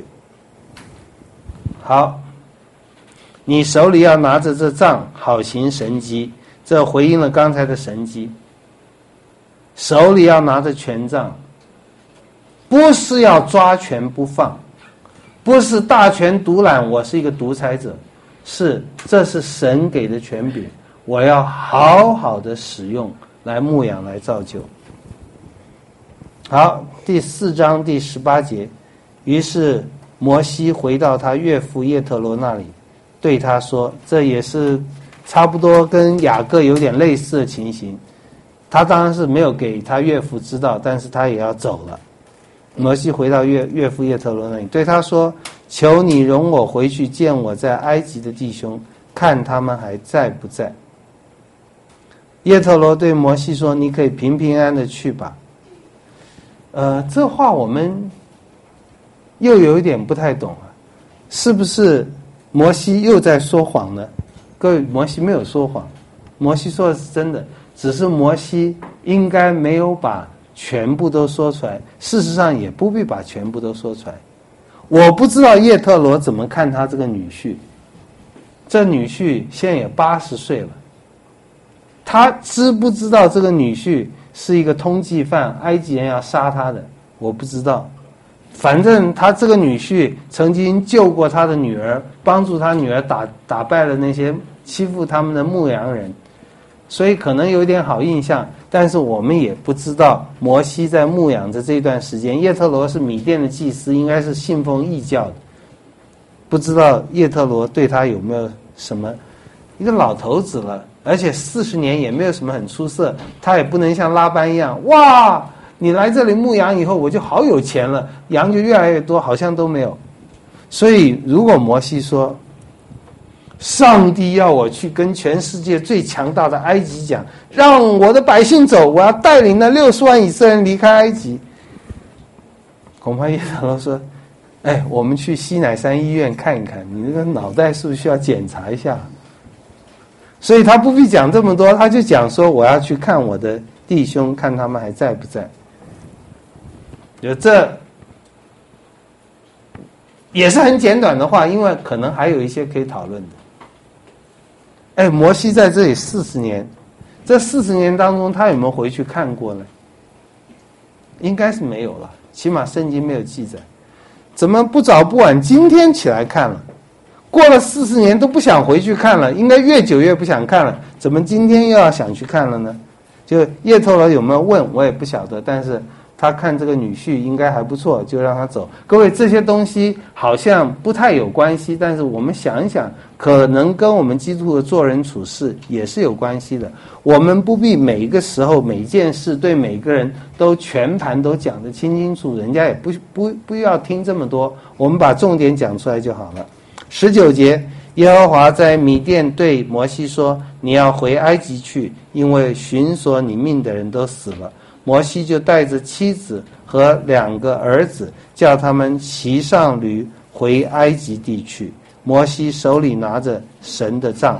好，你手里要拿着这杖，好行神迹，这回应了刚才的神迹。手里要拿着权杖，不是要抓权不放，不是大权独揽，我是一个独裁者，是这是神给的权柄，我要好好的使用来牧养，来造就。好，第四章第十八节，于是摩西回到他岳父叶特罗那里，对他说，这也是差不多跟雅各有点类似的情形。他当然是没有给他岳父知道，但是他也要走了。摩西回到岳岳父叶特罗那里，对他说，求你容我回去见我在埃及的弟兄，看他们还在不在。叶特罗对摩西说，你可以平平安安的去吧。呃，这话我们又有一点不太懂啊，是不是摩西又在说谎呢？各位，摩西没有说谎，摩西说的是真的，只是摩西应该没有把全部都说出来，事实上也不必把全部都说出来。 我不知道叶特罗怎么看他这个女婿，这女婿现在也八十岁了，他知不知道这个女婿是一个通缉犯，埃及人要杀他的？我不知道。反正他这个女婿曾经救过他的女儿，帮助他女儿打打败了那些欺负他们的牧羊人，所以可能有点好印象。但是我们也不知道摩西在牧养的这段时间，叶特罗是米甸的祭司，应该是信奉异教的，不知道叶特罗对他有没有什么。一个老头子了，而且四十年也没有什么很出色，他也不能像拉班一样，哇，你来这里牧羊以后我就好有钱了，羊就越来越多，好像都没有。所以如果摩西说上帝要我去跟全世界最强大的埃及讲，让我的百姓走，我要带领那六十万以色列人离开埃及，恐怕叶特罗说，哎，我们去西乃山医院看一看，你那个脑袋是不是需要检查一下？所以他不必讲这么多，他就讲说我要去看我的弟兄，看他们还在不在。就这也是很简短的话，因为可能还有一些可以讨论的。哎，摩西在这里四十年，这四十年当中他有没有回去看过呢？应该是没有了，起码圣经没有记载。怎么不早不晚今天起来看了？过了四十年都不想回去看了，应该越久越不想看了，怎么今天又要想去看了呢？就叶特罗有没有问我也不晓得，但是他看这个女婿应该还不错，就让他走。各位，这些东西好像不太有关系，但是我们想一想，可能跟我们基督徒的做人处事也是有关系的。我们不必每一个时候每一件事对每个人都全盘都讲得清清楚，人家也不不不要听这么多，我们把重点讲出来就好了。十九节，耶和华在米甸对摩西说，你要回埃及去，因为寻索你命的人都死了。摩西就带着妻子和两个儿子，叫他们骑上驴回埃及地去。摩西手里拿着神的杖。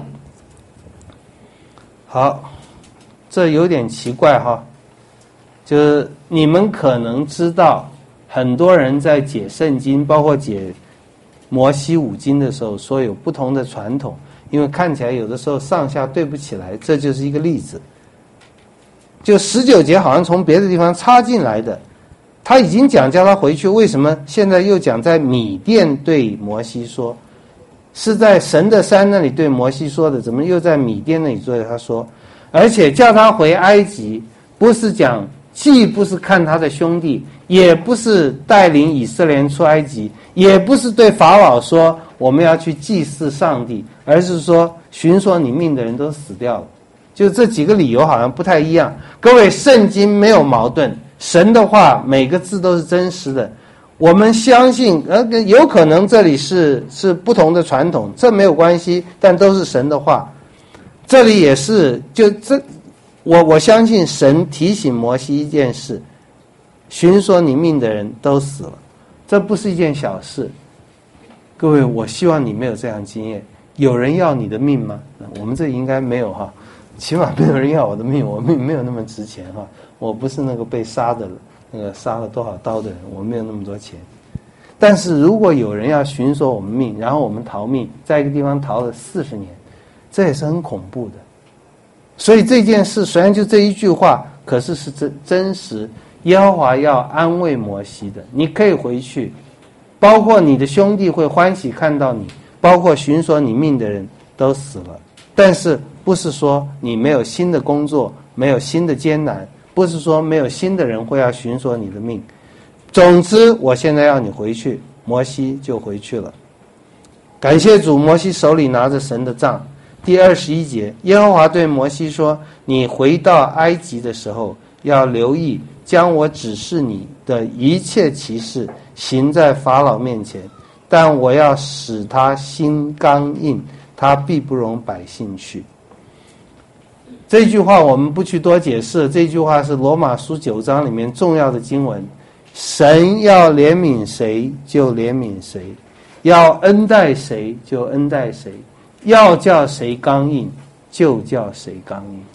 好，这有点奇怪哈，就是你们可能知道，很多人在解圣经，包括解摩西五经的时候，说有不同的传统，因为看起来有的时候上下对不起来，这就是一个例子。就十九节好像从别的地方插进来的，他已经讲叫他回去，为什么现在又讲在米甸对摩西说？是在神的山那里对摩西说的，怎么又在米甸那里对他说？而且叫他回埃及，不是讲，既不是看他的兄弟，也不是带领以色列人出埃及，也不是对法老说我们要去祭祀上帝，而是说寻索你命的人都死掉了。就这几个理由好像不太一样。各位，圣经没有矛盾，神的话每个字都是真实的。我们相信，呃，有可能这里是是不同的传统，这没有关系，但都是神的话。这里也是，就这，我我相信神提醒摩西一件事：寻索你命的人都死了，这不是一件小事。各位，我希望你没有这样经验。有人要你的命吗？我们这应该没有哈。起码没有人要我的命，我命没有那么值钱哈，我不是那个被杀的那个杀了多少刀的人，我没有那么多钱。但是如果有人要寻索我们命，然后我们逃命，在一个地方逃了四十年，这也是很恐怖的。所以这件事虽然就这一句话，可是是真真实。耶和华要安慰摩西的，你可以回去，包括你的兄弟会欢喜看到你，包括寻索你命的人都死了。但是不是说你没有新的工作，没有新的艰难，不是说没有新的人会要寻索你的命。总之我现在要你回去，摩西就回去了。感谢主，摩西手里拿着神的杖。第二十一节，耶和华对摩西说，你回到埃及的时候，要留意将我指示你的一切奇事行在法老面前，但我要使他心刚硬，他必不容百姓去。这句话我们不去多解释，这句话是罗马书九章里面重要的经文。神要怜悯谁就怜悯谁，要恩待谁就恩待谁，要叫谁刚硬就叫谁刚硬。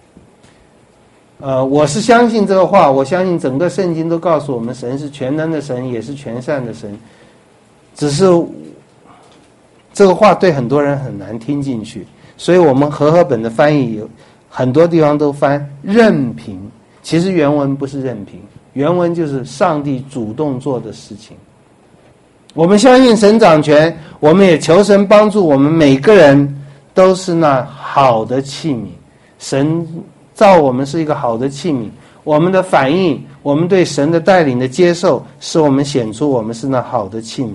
呃，我是相信这个话，我相信整个圣经都告诉我们，神是全能的神，也是全善的神。 只是这个话对很多人很难听进去，所以我们和合本的翻译有很多地方都翻任凭，其实原文不是任凭，原文就是上帝主动做的事情。我们相信神掌权，我们也求神帮助我们每个人都是那好的器皿。神造我们是一个好的器皿，我们的反应，我们对神的带领的接受，使我们显出我们是那好的器皿。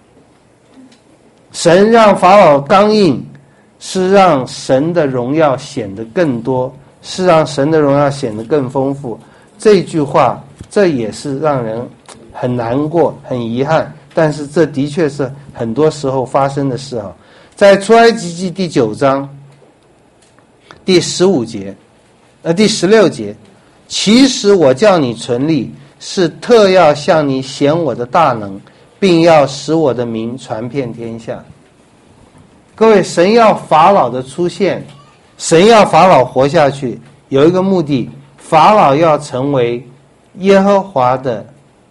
神让法老刚硬，是让神的荣耀显得更多，是让神的荣耀显得更丰富。这句话，这也是让人很难过很遗憾，但是这的确是很多时候发生的事啊。在出埃及记第九章第十五节呃第十六节，其实我叫你存立，是特要向你显我的大能，并要使我的名传遍天下。各位，神要法老的出现，神要法老活下去，有一个目的，法老要成为耶和华的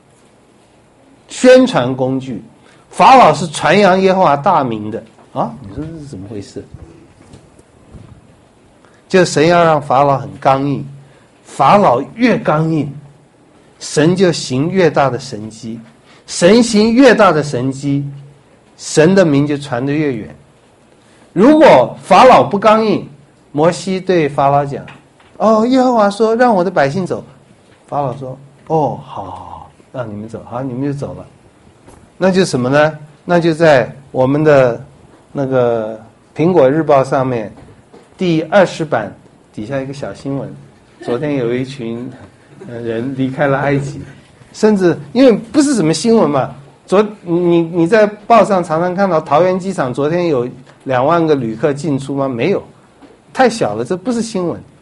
宣传工具。法老是传扬耶和华大名的啊！你说这是怎么回事？就神要让法老很刚硬，法老越刚硬，神就行越大的神迹，神行越大的神迹，神的名就传得越远。如果法老不刚硬，摩西对法老讲：“哦，耶和华说让我的百姓走。”法老说：“哦，好好好，让你们走，好，你们就走了。”那就什么呢？那就在我们的那个苹果日报上面第二十版底下一个小新闻，昨天有一群人离开了埃及，甚至因为不是什么新闻嘛，昨你你在报上常常看到桃园机场昨天有两万个旅客进出吗？没有，太小了，这不是新闻。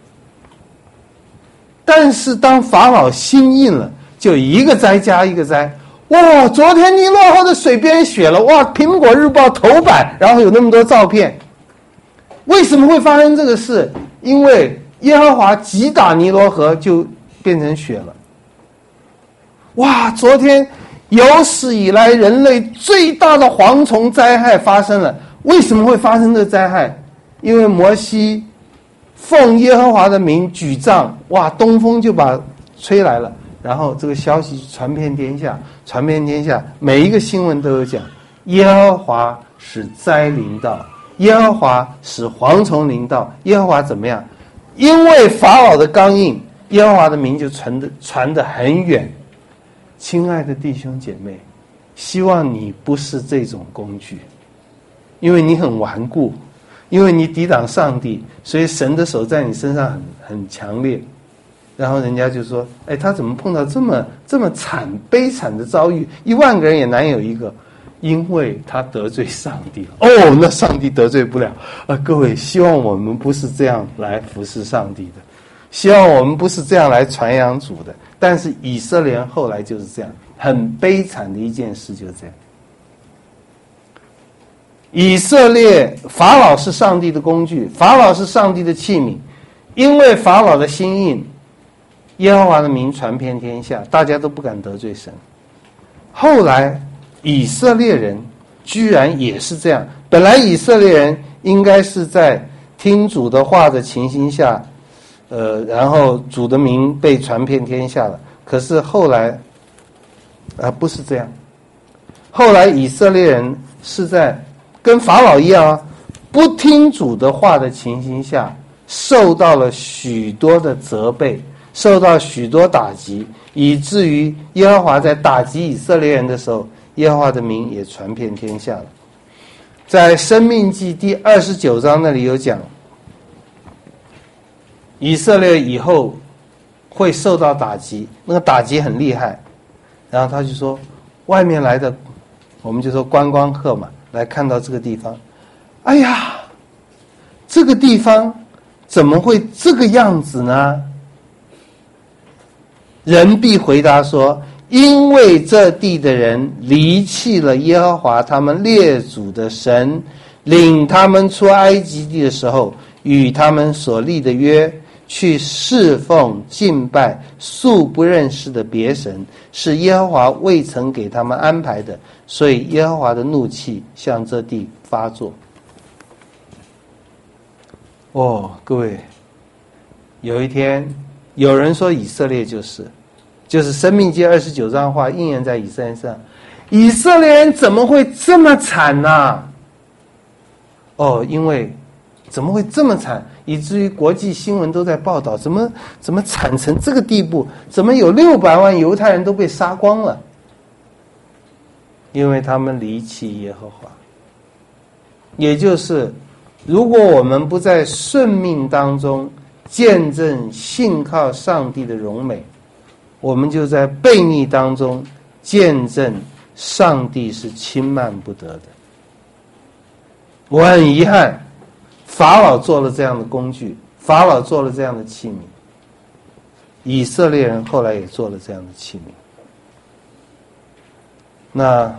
但是当法老心硬了，就一个灾加一个灾。哇，昨天尼罗河的水变血了，哇，苹果日报头版，然后有那么多照片。为什么会发生这个事？因为耶和华击打尼罗河就变成血了。哇，昨天有史以来人类最大的蝗虫灾害发生了。为什么会发生这个灾害？因为摩西奉耶和华的名举杖，哇，东风就把吹来了，然后这个消息传遍天下，传遍天下，每一个新闻都有讲，耶和华使灾临到，耶和华使蝗虫临到，耶和华怎么样？因为法老的刚硬，耶和华的名就传得传得很远。亲爱的弟兄姐妹，希望你不是这种工具，因为你很顽固，因为你抵挡上帝，所以神的手在你身上很很强烈。然后人家就说：“哎，他怎么碰到这么这么惨悲惨的遭遇？一万个人也难有一个，因为他得罪上帝了。”哦，那上帝得罪不了啊！各位，希望我们不是这样来服侍上帝的，希望我们不是这样来传扬主的。但是以色列人后来就是这样，很悲惨的一件事就是这样。以色列法老是上帝的工具，法老是上帝的器皿，因为法老的心硬，耶和华的名传遍天下，大家都不敢得罪神。后来以色列人居然也是这样，本来以色列人应该是在听主的话的情形下，呃，然后主的名被传遍天下了。可是后来啊、呃，不是这样，后来以色列人是在跟法老一样啊，不听主的话的情形下，受到了许多的责备，受到许多打击，以至于耶和华在打击以色列人的时候，耶和华的名也传遍天下了。在申命记第二十九章那里有讲，以色列以后会受到打击，那个打击很厉害。然后他就说，外面来的，我们就说观光客嘛，来看到这个地方，哎呀，这个地方怎么会这个样子呢？人必回答说，因为这地的人离弃了耶和华他们列祖的神，领他们出埃及地的时候与他们所立的约， 去侍奉敬拜素不认识的别神，是耶和华未曾给他们安排的，所以耶和华的怒气向这地发作。哦，各位，有一天有人说以色列就是就是申命记二十九章话应验在以色列上，以色列人怎么会这么惨呢、啊？哦，因为怎么会这么惨，以至于国际新闻都在报道，怎么怎么惨成这个地步，怎么有六百万犹太人都被杀光了？因为他们离弃耶和华。也就是如果我们不在顺命当中见证信靠上帝的荣美，我们就在悖逆当中见证上帝是轻慢不得的。我很遗憾，法老做了这样的工具，法老做了这样的器皿，以色列人后来也做了这样的器皿。那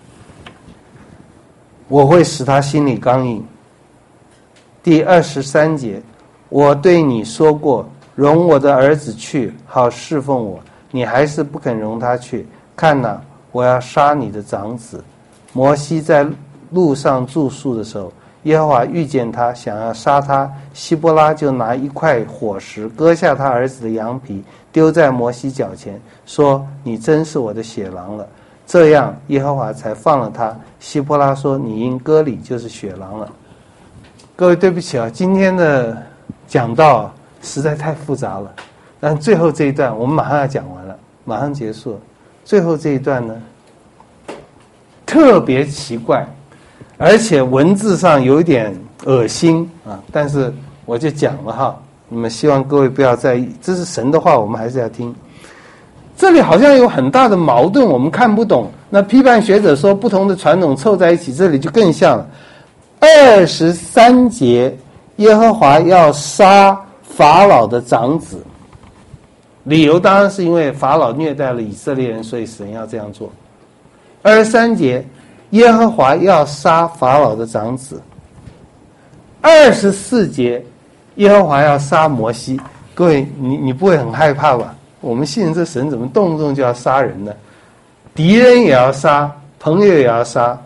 我会使他心里刚硬。第二十三节，我对你说过，容我的儿子去，好侍奉我，你还是不肯容他去。看哪，我要杀你的长子。摩西在路上住宿的时候，耶和华遇见他，想要杀他，希波拉就拿一块火石割下他儿子的羊皮，丢在摩西脚前，说：你真是我的血狼了。这样耶和华才放了他。希波拉说：你因割礼就是血狼了。各位对不起啊，今天的讲道实在太复杂了，但最后这一段我们马上要讲完了，马上结束了。最后这一段呢特别奇怪，而且文字上有一点恶心啊，但是我就讲了哈，你们希望各位不要在意，这是神的话，我们还是要听。这里好像有很大的矛盾，我们看不懂。那批判学者说，不同的传统凑在一起，这里就更像了。二十三节，耶和华要杀法老的长子，理由当然是因为法老虐待了以色列人，所以神要这样做。二十三节，耶和华要杀法老的长子。二十四节，耶和华要杀摩西。各位，你你不会很害怕吧？我们信这神怎么动不动就要杀人呢？敌人也要杀，朋友也要杀。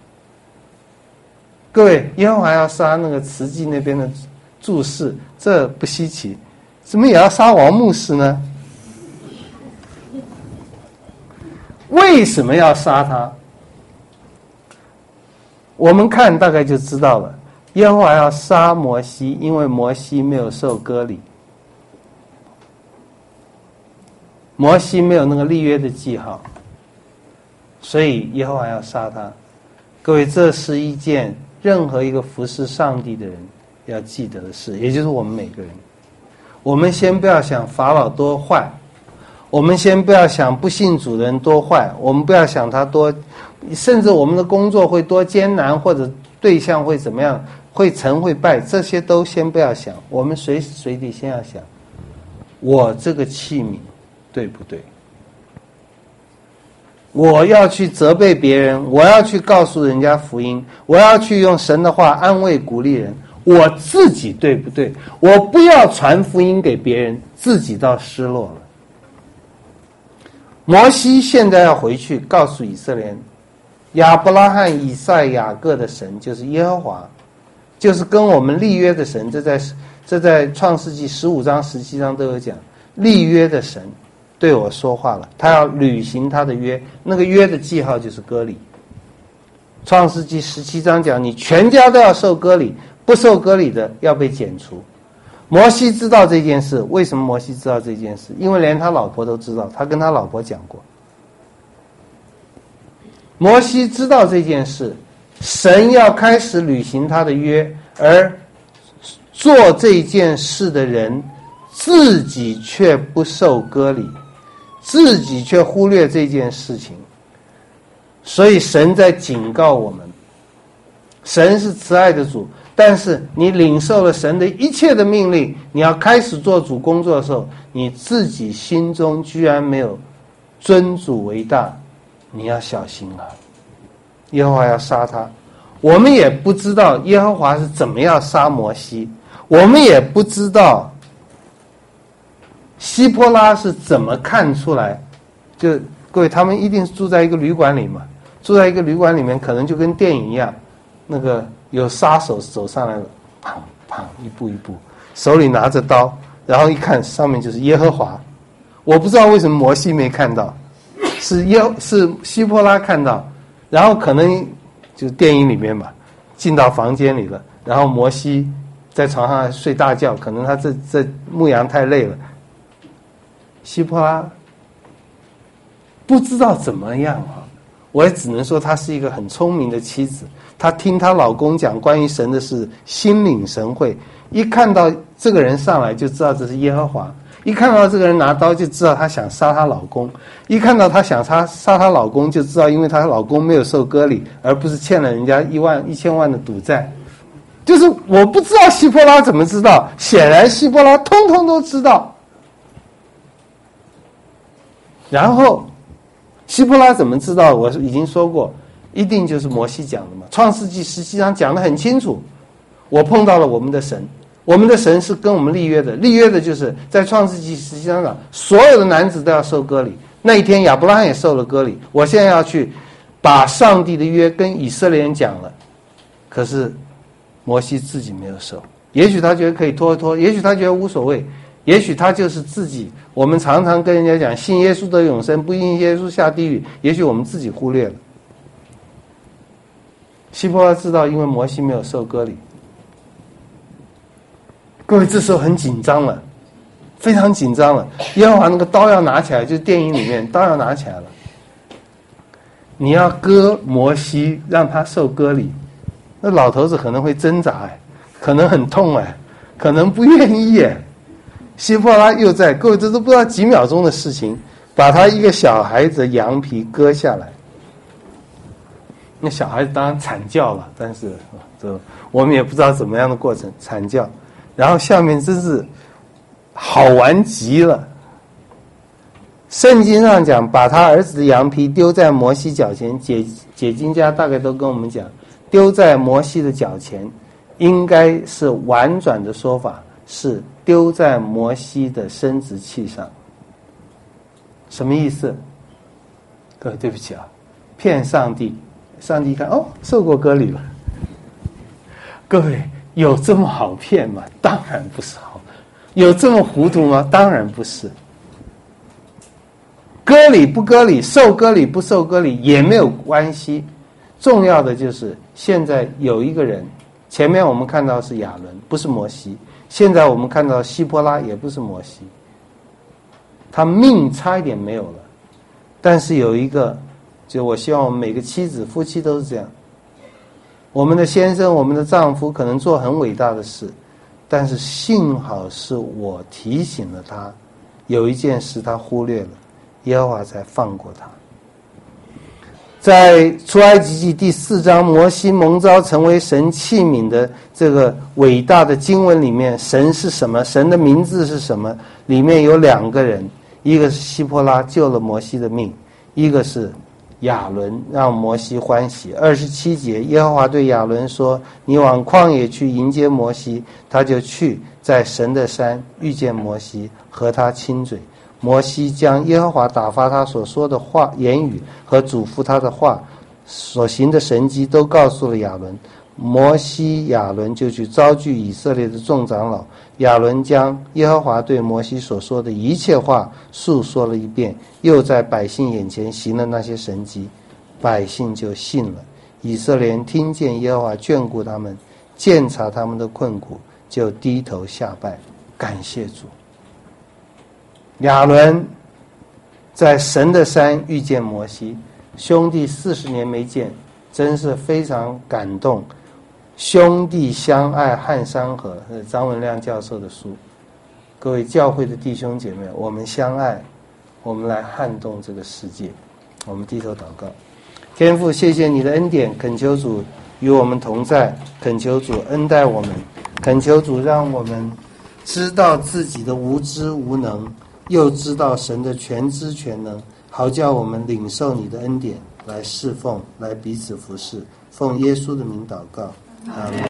各位，耶和华要杀那个慈济那边的住士，这不稀奇。怎么也要杀王牧师呢？为什么要杀他？我们看大概就知道了。耶和华要杀摩西，因为摩西没有受割礼。摩西没有那个立约的记号，所以耶和华要杀他。各位，这是一件任何一个服侍上帝的人要记得的事，也就是我们每个人。我们先不要想法老多坏，我们先不要想不信主的人多坏，我们不要想他多，甚至我们的工作会多艰难，或者对象会怎么样，会成会败，这些都先不要想。我们随时随地先要想，我这个器皿对不对？我要去责备别人，我要去告诉人家福音，我要去用神的话安慰鼓励人，我自己对不对？我不要传福音给别人，自己倒失落了。摩西现在要回去告诉以色列人，亚伯拉罕、以撒、雅各的神就是耶和华，就是跟我们立约的神。这在这在创世纪十五章、十七章都有讲，立约的神对我说话了，他要履行他的约，那个约的记号就是割礼。创世纪十七章讲，你全家都要受割礼，不受割礼的要被剪除。摩西知道这件事，为什么摩西知道这件事？因为连他老婆都知道，他跟他老婆讲过。摩西知道这件事，神要开始履行他的约，而做这件事的人自己却不受割礼，自己却忽略这件事情，所以神在警告我们，神是慈爱的主，但是你领受了神的一切的命令，你要开始做主工作的时候，你自己心中居然没有尊主为大，你要小心了。耶和华要杀他，我们也不知道耶和华是怎么样杀摩西，我们也不知道希波拉是怎么看出来？就各位，他们一定是住在一个旅馆里嘛，住在一个旅馆里面，可能就跟电影一样，那个有杀手走上来了，砰砰，一步一步，手里拿着刀，然后一看上面就是耶和华。我不知道为什么摩西没看到，是耶是希波拉看到，然后可能就电影里面嘛，进到房间里了，然后摩西在床上睡大觉，可能他这这牧羊太累了。希波拉不知道怎么样啊，我也只能说她是一个很聪明的妻子。她听她老公讲关于神的事，心领神会。一看到这个人上来，就知道这是耶和华；一看到这个人拿刀，就知道他想杀她老公；一看到他想杀杀她老公，就知道因为她老公没有受割礼，而不是欠了人家一万一千万的赌债。就是我不知道希波拉怎么知道，显然希波拉通通都知道。然后希波拉怎么知道？我已经说过，一定就是摩西讲的嘛。创世纪实际上讲得很清楚，我碰到了我们的神，我们的神是跟我们立约的，立约的就是在创世纪实际上讲，所有的男子都要受割礼。那一天亚伯拉罕也受了割礼，我现在要去把上帝的约跟以色列人讲了，可是摩西自己没有受。也许他觉得可以拖一拖，也许他觉得无所谓，也许他就是自己。我们常常跟人家讲信耶稣得永生，不信耶稣下地狱，也许我们自己忽略了。希波拉知道，因为摩西没有受割礼。各位这时候很紧张了，非常紧张了。耶和华那个刀要拿起来，就是电影里面刀要拿起来了。你要割摩西，让他受割礼，那老头子可能会挣扎哎，可能很痛哎，可能不愿意哎。希波拉又在，各位这都不知道几秒钟的事情，把他一个小孩子的羊皮割下来。那小孩子当然惨叫了，但是这我们也不知道怎么样的过程，惨叫。然后下面真是好玩极了。圣经上讲，把他儿子的羊皮丢在摩西脚前，解解经家大概都跟我们讲，丢在摩西的脚前，应该是婉转的说法，是丢在摩西的生殖器上。什么意思？各位对不起啊，骗上帝。上帝一看，哦，受过割礼了。各位有这么好骗吗？当然不是好。有这么糊涂吗？当然不是。割礼不割礼，受割礼不受割礼也没有关系，重要的就是现在有一个人，前面我们看到是亚伦，不是摩西，现在我们看到希波拉也不是摩西，他命差一点没有了。但是有一个，就我希望我们每个妻子夫妻都是这样，我们的先生我们的丈夫可能做很伟大的事，但是幸好是我提醒了他，有一件事他忽略了，耶和华才放过他。在出埃及记第四章，摩西蒙召成为神器皿的这个伟大的经文里面，神是什么？神的名字是什么？里面有两个人，一个是希波拉救了摩西的命，一个是亚伦让摩西欢喜。二十七节，耶和华对亚伦说：“你往旷野去迎接摩西。”他就去，在神的山遇见摩西，和他亲嘴。摩西将耶和华打发他所说的话言语和嘱咐他的话所行的神迹都告诉了亚伦。摩西亚伦就去招聚以色列的众长老，亚伦将耶和华对摩西所说的一切话述说了一遍，又在百姓眼前行了那些神迹，百姓就信了。以色列人听见耶和华眷顾他们，鉴察他们的困苦，就低头下拜，感谢主。亚伦在神的山遇见摩西，兄弟四十年没见，真是非常感动。兄弟相爱撼山河，是张文亮教授的书。各位教会的弟兄姐妹，我们相爱，我们来撼动这个世界。我们低头祷告。天父，谢谢你的恩典，恳求主与我们同在，恳求主恩待我们，恳求主让我们知道自己的无知无能，又知道神的全知全能，好叫我们领受你的恩典，来侍奉，来彼此服侍。奉耶稣的名祷告，阿们。